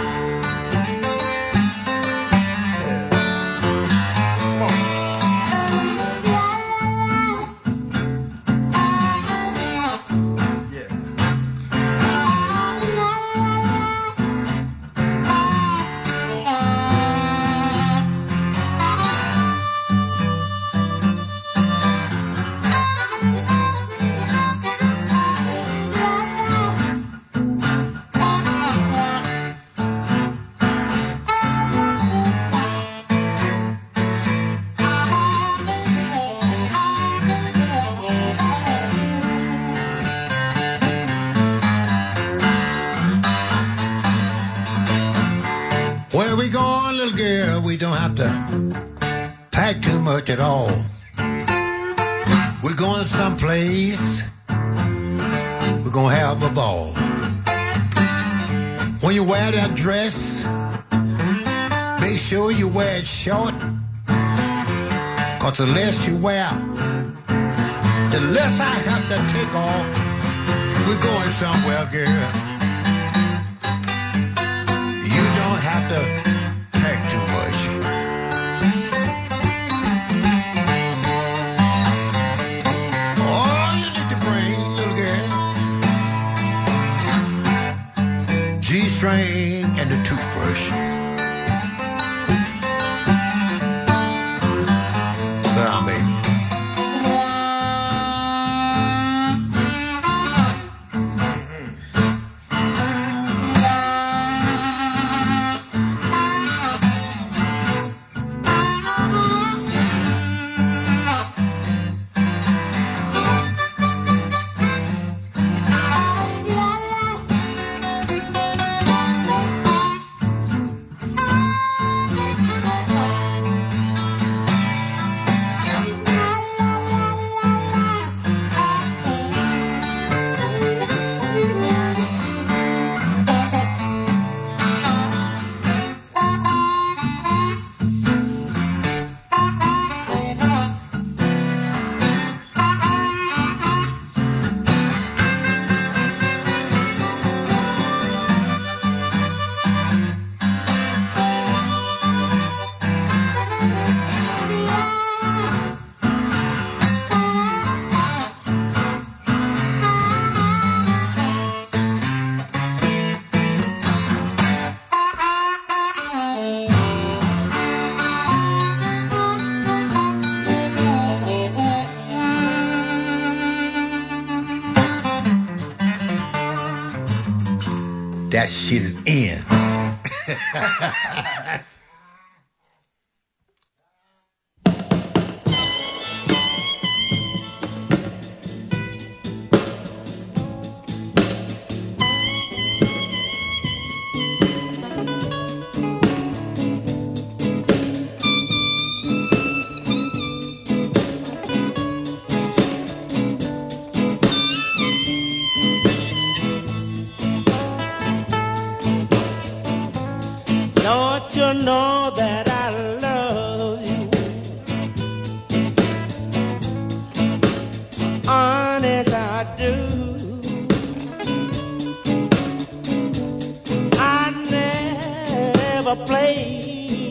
At all. We're going someplace. We're gonna have a ball. When you wear that dress, make sure you wear it short. Cause the less you wear, the less I have to take off. We're going somewhere, girl. You don't have to pack too much. G-string and a toothbrush. Sit down, baby. that shit is in. Don't you know that I love you? Honest, I do. I never play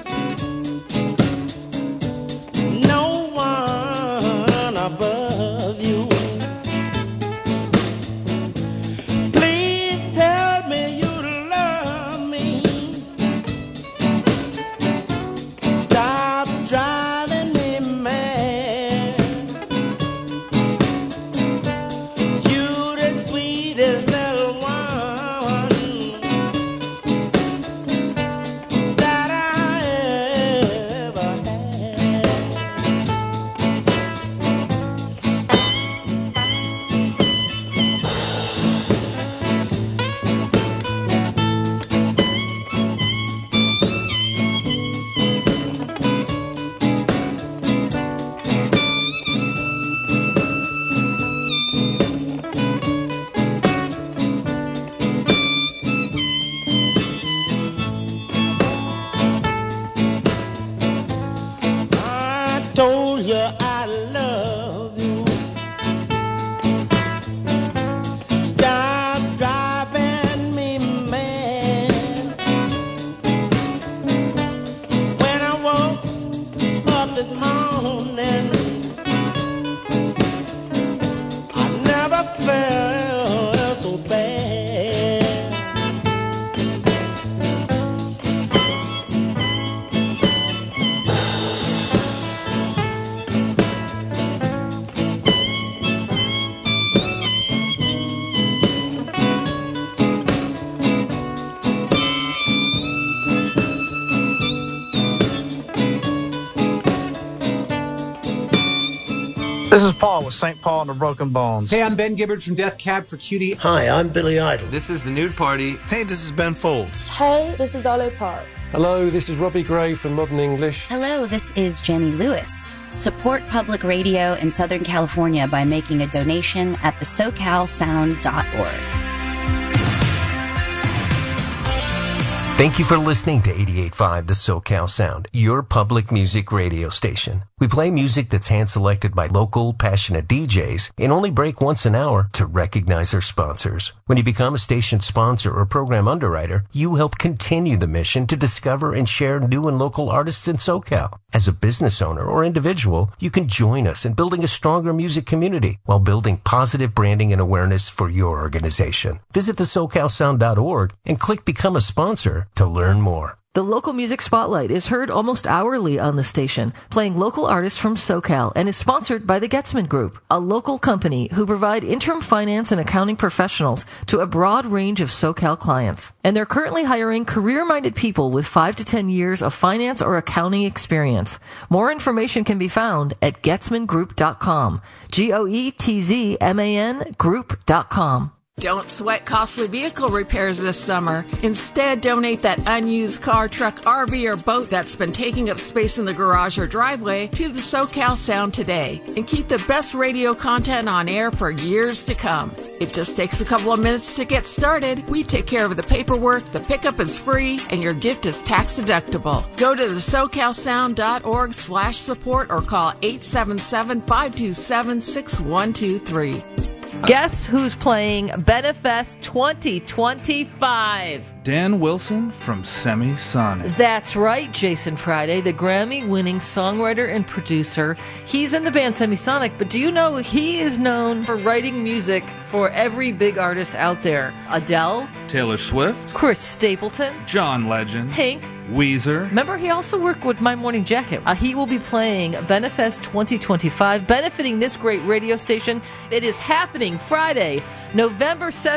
no one above you. Please tell me you love me. Stop driving me mad. You the sweetest little one that I ever had. I told you I love you. Stop driving me mad. When I woke up this morning, I never felt so bad. This is Paul with Saint Paul and the Broken Bones. Hey, I'm Ben Gibbard from Death Cab for Cutie. Hi, I'm Billy Idol. This is The Nude Party. Hey, this is Ben Folds. Hey, this is Olo Parks. Hello, this is Robbie Gray from Modern English. Hello, this is Jenny Lewis. Support public radio in Southern California by making a donation at the socal sound dot org. Thank you for listening to eighty-eight point five The SoCal Sound, your public music radio station. We play music that's hand-selected by local, passionate D Js and only break once an hour to recognize our sponsors. When you become a station sponsor or program underwriter, you help continue the mission to discover and share new and local artists in SoCal. As a business owner or individual, you can join us in building a stronger music community while building positive branding and awareness for your organization. Visit the socal sound dot org and click Become a Sponsor to learn more. The Local Music Spotlight is heard almost hourly on the station, playing local artists from SoCal, and is sponsored by the Getzman Group, a local company who provide interim finance and accounting professionals to a broad range of SoCal clients. And they're currently hiring career-minded people with five to ten years of finance or accounting experience. More information can be found at getzman group dot com. G O E T Z M A N group dot com. Don't sweat costly vehicle repairs this summer. Instead, donate that unused car, truck, R V, or boat that's been taking up space in the garage or driveway to the SoCal Sound today and keep the best radio content on air for years to come. It just takes a couple of minutes to get started. We take care of the paperwork, the pickup is free, and your gift is tax deductible. Go to the socal sound dot org slash support or call eight seven seven, five two seven, six one two three. Guess who's playing Benefest twenty twenty-five? Dan Wilson from Semisonic. That's right, Jason Friday, the Grammy-winning songwriter and producer. He's in the band Semisonic, but do you know he is known for writing music for every big artist out there? Adele, Taylor Swift, Chris Stapleton, John Legend, Pink, Weezer. Remember, he also worked with My Morning Jacket. Uh, he will be playing Benefest twenty twenty-five, benefiting this great radio station. It is happening Friday, November seventh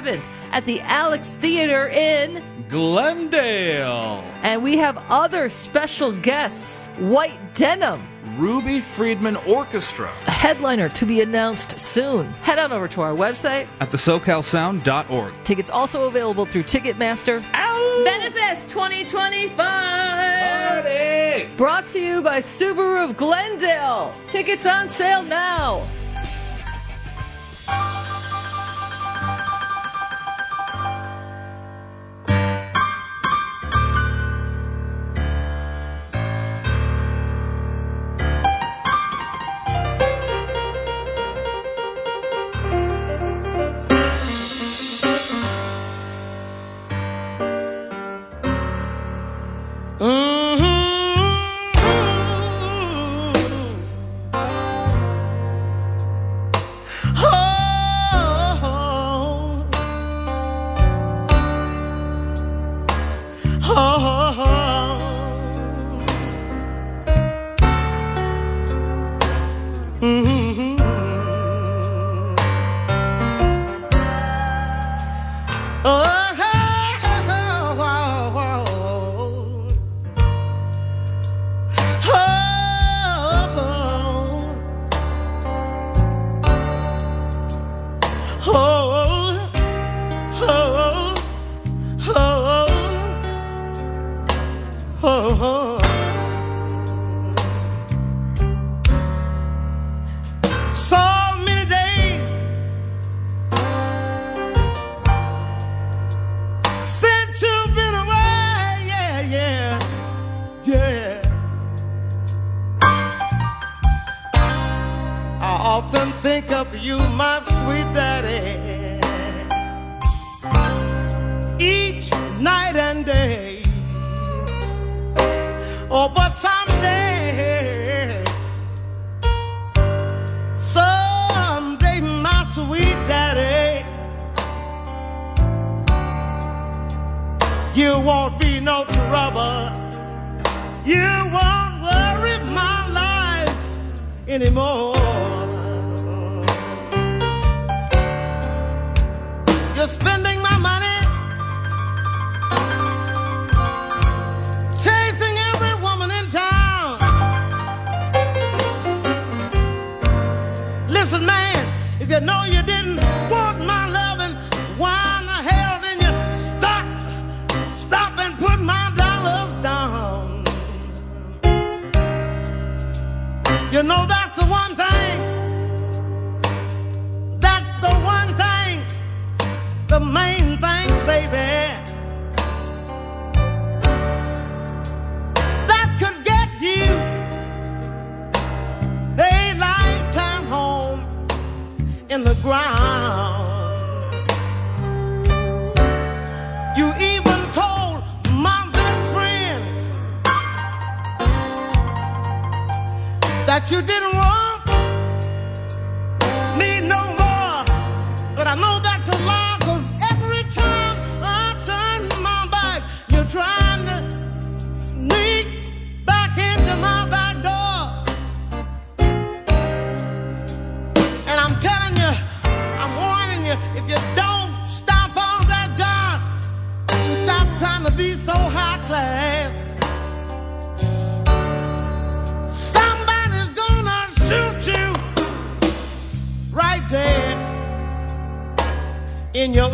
at the Alex Theater in Glendale. And we have other special guests, White Denim, Ruby Friedman Orchestra, a headliner to be announced soon. Head on over to our website at the socal sound dot org. Tickets also available through Ticketmaster. Ow! Benefest twenty twenty-five! Party! Brought to you by Subaru of Glendale. Tickets on sale now. In your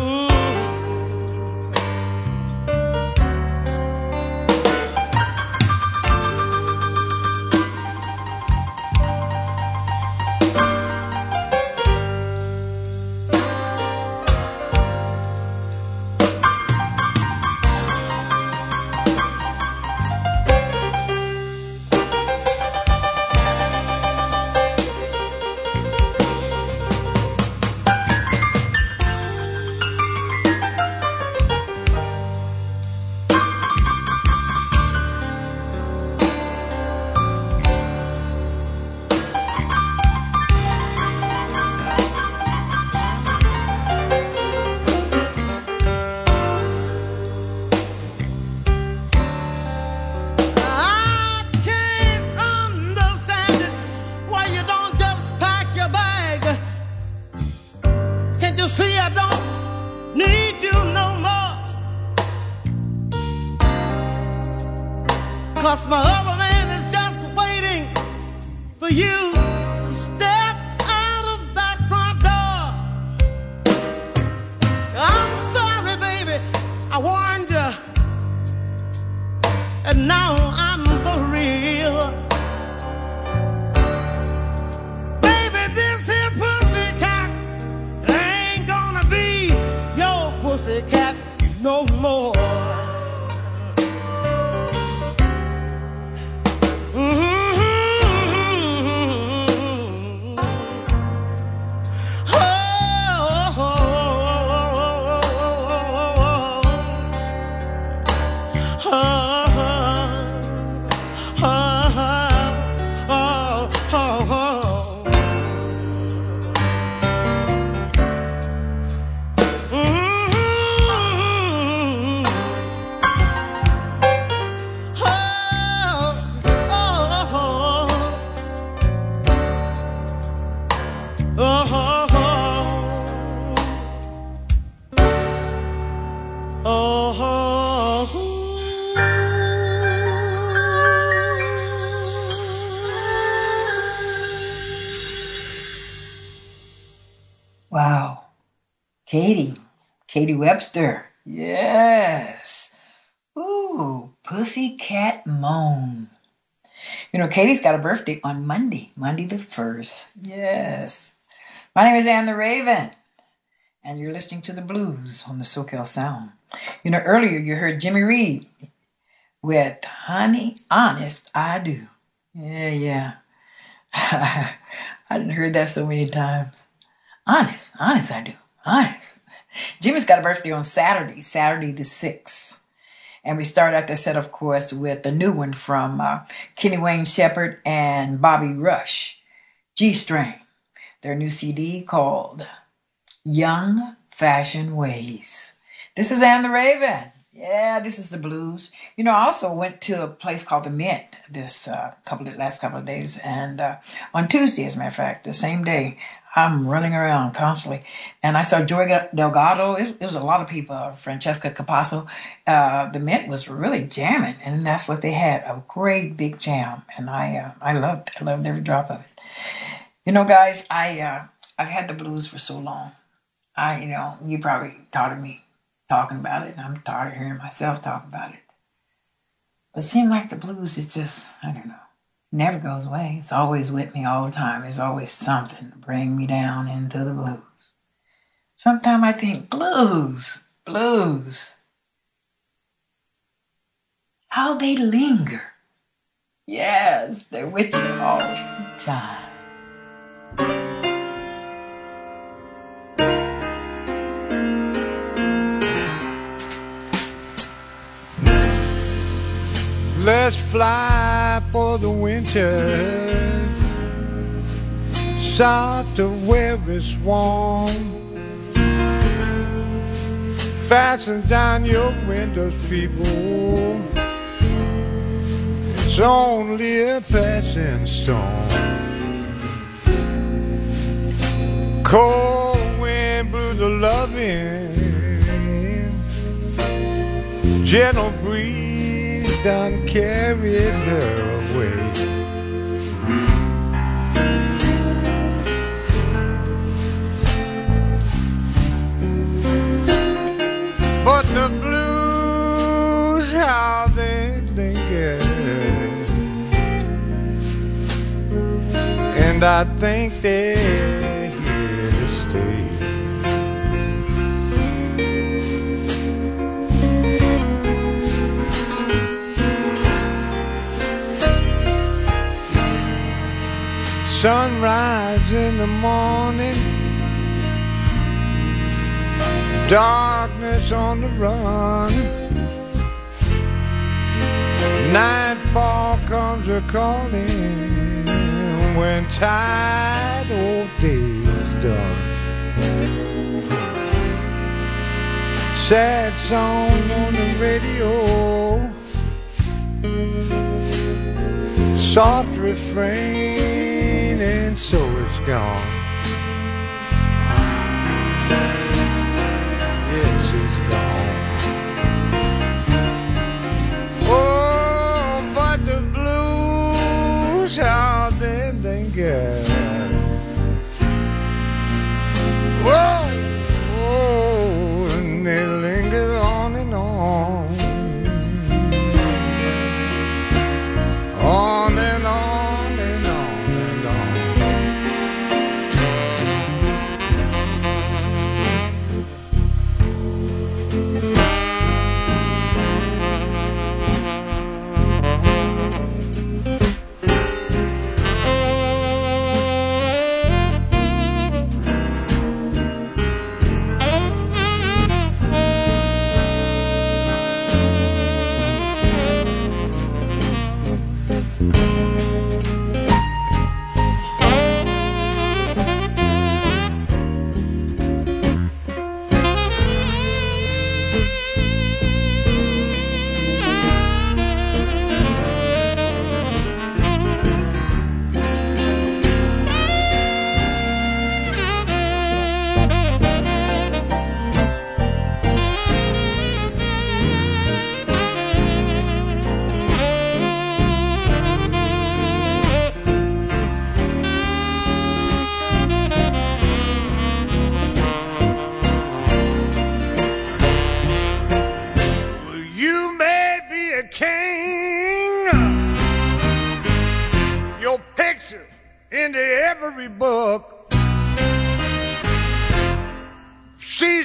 see I don't need you 'cause my other man is just waiting for you to step out of that front door. I'm sorry, baby, I warned you, and now I'm for real. Baby, this here pussycat ain't gonna be your pussycat no more. Wow. Katie. Katie Webster. Yes. Ooh, Pussycat Moan. You know, Katie's got a birthday on Monday. Monday the first. Yes. My name is Ann the Raven. And you're listening to the blues on the SoCal Sound. You know, earlier you heard Jimmy Reed with Honey, Honest, I Do. Yeah, yeah. I didn't heard that so many times. Honest, honest I do. Honest. Jimmy's got a birthday on Saturday, Saturday the sixth. And we start out the set, of course, with a new one from uh, Kenny Wayne Shepherd and Bobby Rush, G-String. Their new C D called Young Fashion Ways. This is Ann the Raven. Yeah, this is the blues. You know, I also went to a place called the Mint this uh, couple of, last couple of days. And uh, on Tuesday, as a matter of fact, the same day, I'm running around constantly. And I saw Joey Delgado. It, it was a lot of people. Francesca Capasso. Uh, the Mint was really jamming. And that's what they had. A great big jam. And I uh, I loved I loved every drop of it. You know, guys, I, uh, I've had the blues for so long. I, you know, you probably tired of me talking about it. And I'm tired of hearing myself talk about it. But it seems like the blues is just, I don't know. Never goes away. It's always with me all the time. There's always something to bring me down into the blues. Sometimes I think, blues, blues. How they linger. Yes, they're with you all the time. Let's fly for the winter, south to where it's warm. Fasten down your windows, people. It's only a passing storm. Cold wind blew the loving, gentle breeze done carried her away. But the blues, how they linger, and I think they're here to stay. Sunrise in the morning, darkness on the run. Nightfall comes a calling when tired old day is done. Sad song on the radio, soft refrain, and so it's gone. Yes, it's gone. Oh, but the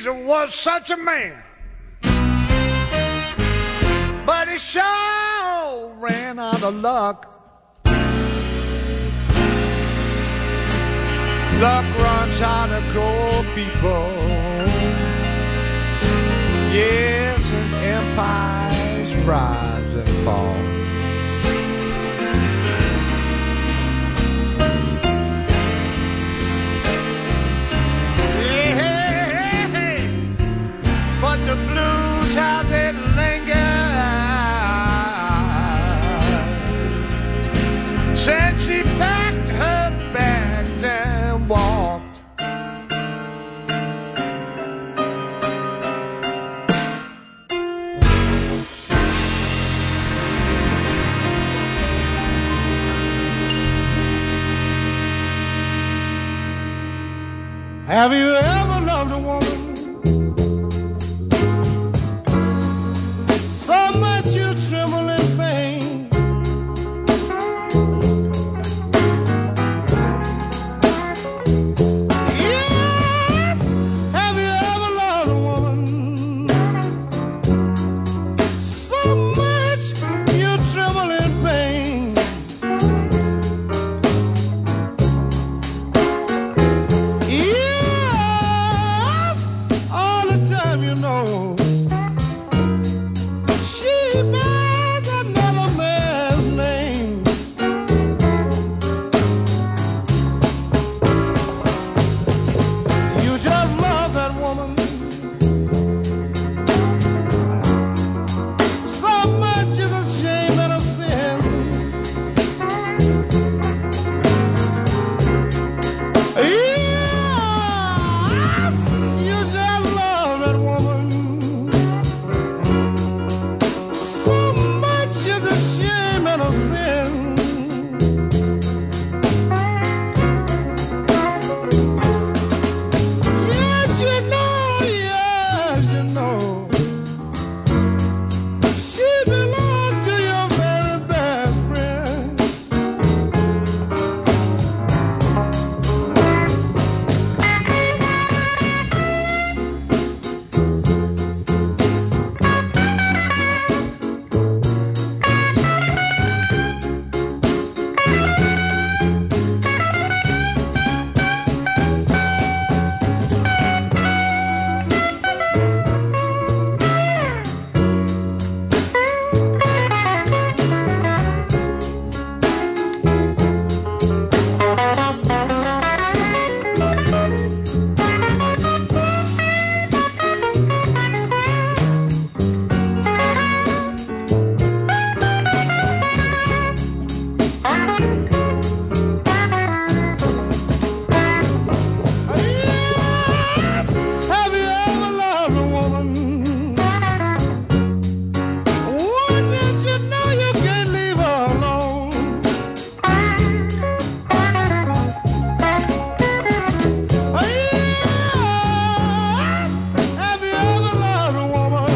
Jesus was such a man, but he sure ran out of luck. Luck runs out of cold people. Yes, and empires rise and fall. Hey, hey, hey. But the blues, how they linger since she packed her bags and walked. Have you ever loved a woman so much you tremble in pain? Yes, have you ever loved a woman so much you tremble in pain? Yes, all the time, you know, she bears another man's name. You just love that woman so much is a shame and a sin. Yes, you just love that woman so much is a shame and a sin. Yes, you know, yes, you know, she belongs to your very best friend. Yes, have you ever loved a woman? One that you know you can't leave her alone. Yes, have you ever loved a woman?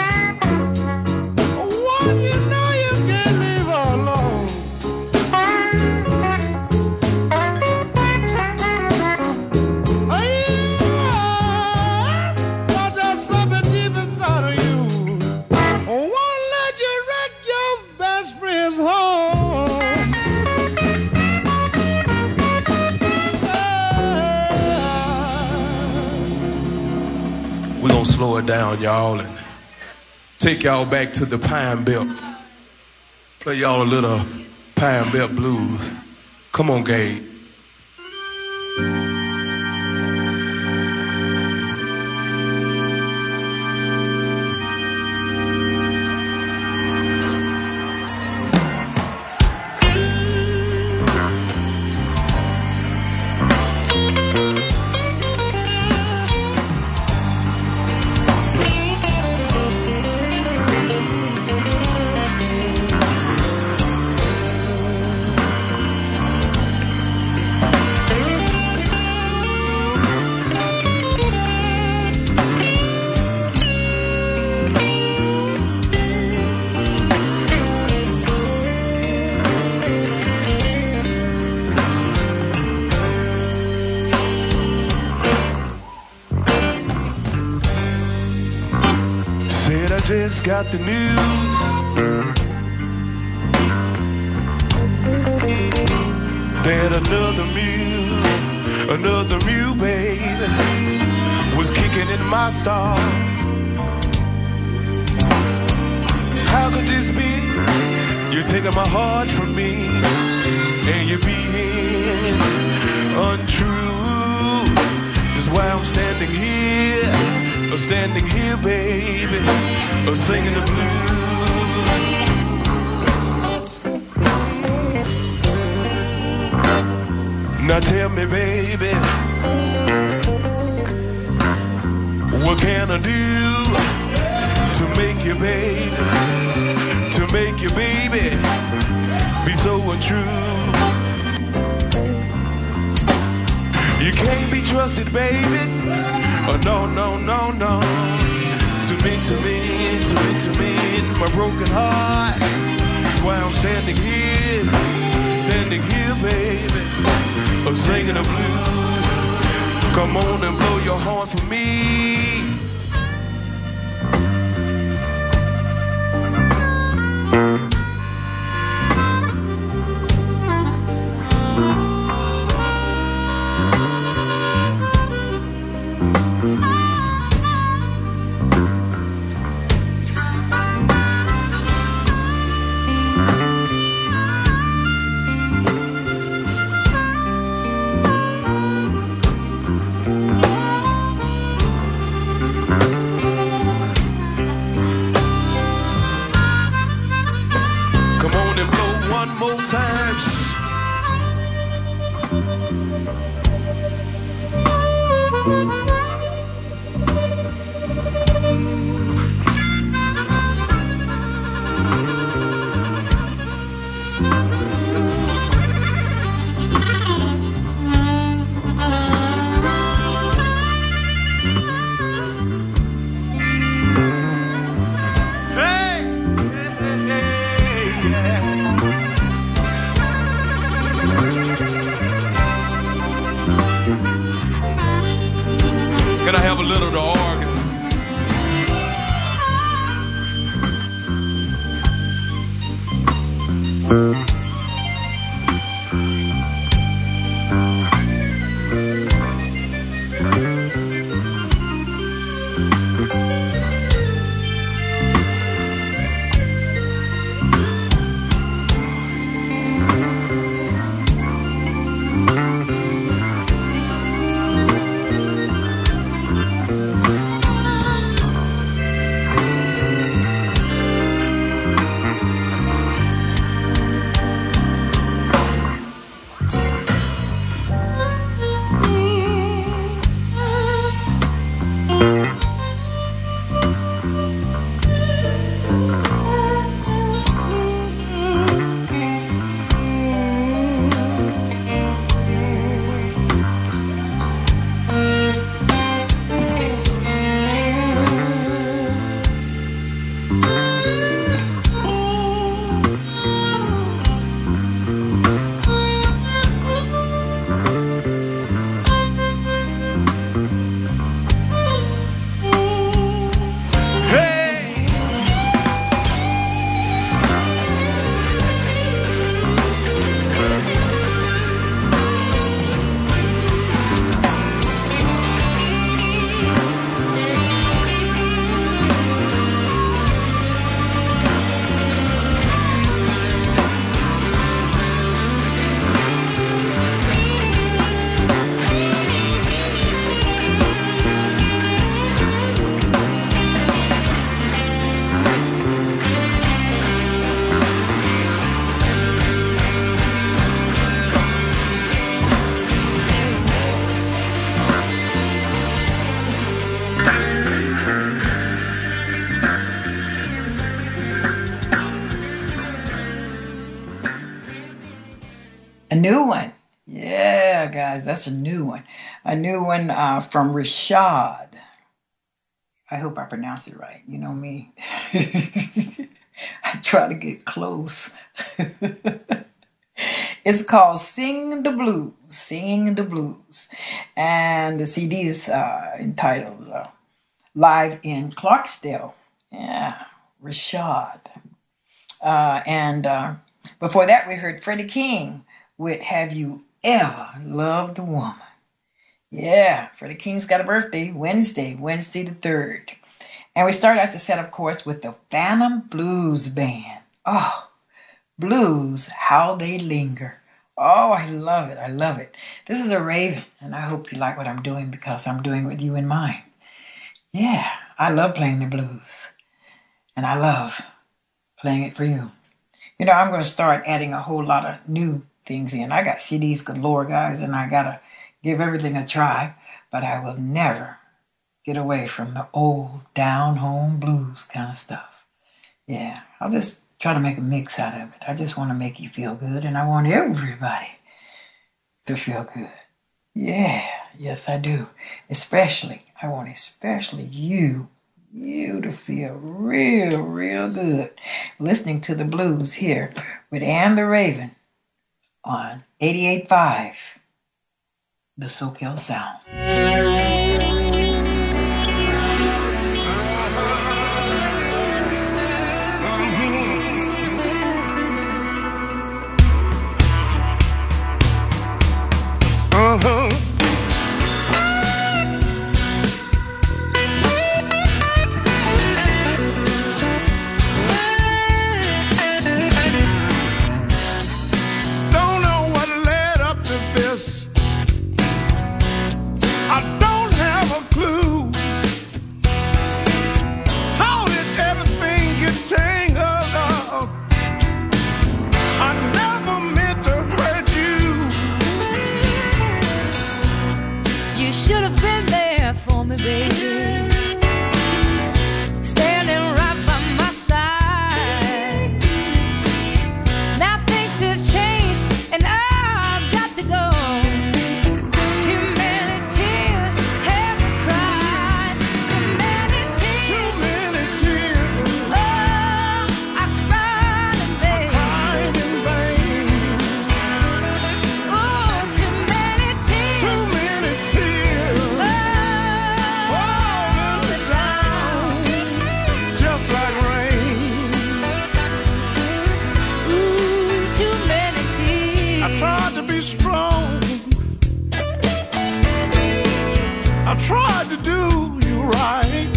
One you know you can't leave her alone. Yes, but there's something deep inside of you won't let you wreck your best friend's home. We're gonna slow it down, y'all, and take y'all back to the Pine Belt. Play y'all a little Pine Belt blues. Come on, Gabe. just got the news. That another mule, another mule, baby, was kicking in my stall. How could this be? You're taking my heart from me, and you're being untrue. That's why I'm standing here, standing here, baby, singing the blues. Now tell me, baby, what can I do to make you, baby, to make you, baby, be so untrue? You can't be trusted, baby. Oh, no, no, no, no. To me, to me, to me, to me, my broken heart. That's why I'm standing here, standing here, baby, singing the blues. Come on and blow your horn for me. Can I have a little of the organ? A new one. Yeah, guys, that's a new one. A new one uh, from Rashad. I hope I pronounced it right. You know me. I try to get close. It's called Sing the Blues. Sing the Blues. And the C D is uh, entitled uh, Live in Clarksdale. Yeah, Rashad. Uh, and uh, before that, we heard Freddie King with Have You Ever Loved a Woman? Yeah, Freddie King's got a birthday Wednesday, Wednesday the third. And we start off the set, of course, with the Phantom Blues Band. Oh, blues, how they linger. Oh, I love it. I love it. This is a Raven, and I hope you like what I'm doing because I'm doing it with you in mind. Yeah, I love playing the blues, and I love playing it for you. You know, I'm going to start adding a whole lot of new things in. I got C Ds galore, guys, and I got to give everything a try, but I will never get away from the old down-home blues kind of stuff. Yeah, I'll just try to make a mix out of it. I just want to make you feel good, and I want everybody to feel good. Yeah, yes I do. Especially, I want especially you, you to feel real, real good listening to the blues here with Ann the Raven on eighty-eight point five, the SoCal Sound. Uh-huh. Don't know what led up to this. I don't have a clue. How did everything get tangled up? I never meant to hurt you. You should have been there for me, baby. Standing right by my side. Now things have changed and I've got to go. Too many tears have been cried. Too many tears. Too many tears. Oh, I cried in vain. Cried in vain. Oh, too many tears. Too many tears. Falling down just like rain. Ooh, too many tears. I tried to be strong. I tried to do you right.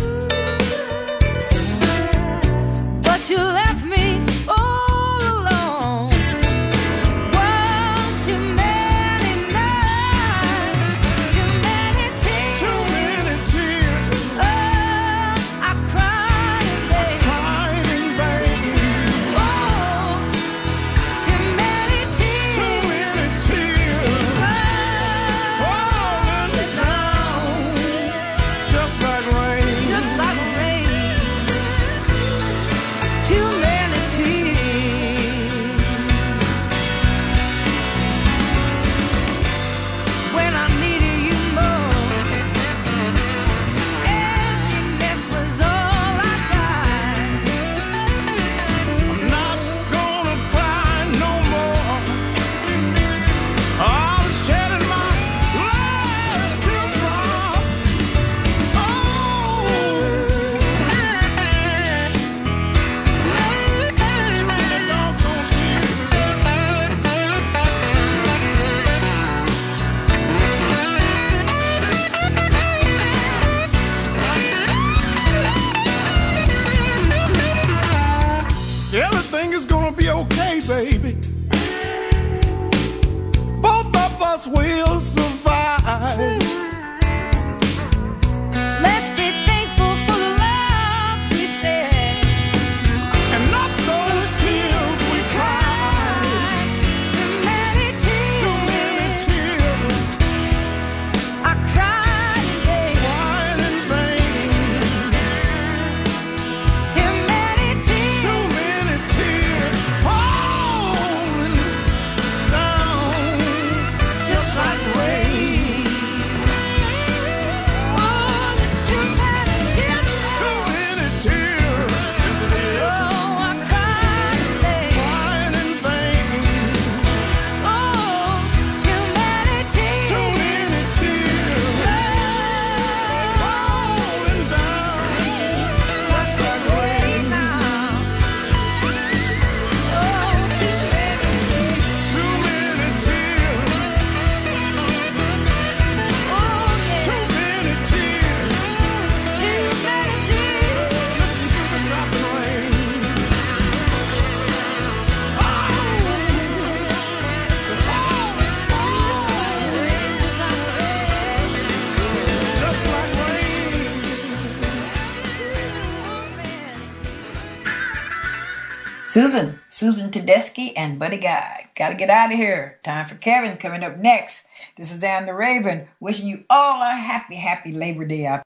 But you left me all alone. One too many nights, too many tears. Too many tears. Oh, I cried in vain. Cried in vain. Oh, too many tears. Too many tears. Falling down just like rain. Just like rain. Too many tears. When I needed you most, emptiness was all I got. I'm not gonna cry no more. I'm shedding my last teardrop. Oh, too many doggone tears. Everything is gonna be okay, baby. Both of us will survive. Let's be thankful for the love we've shared. And not those tears we cried. Too many tears. Too many tears. I cried in vain. Cried in vain. Too many tears. Too many tears. Falling down just like Susan, Susan Tedeschi, and Buddy Guy. Gotta get out of here. Time for Kevin coming up next. This is Ann the Raven, wishing you all a happy, happy Labor Day out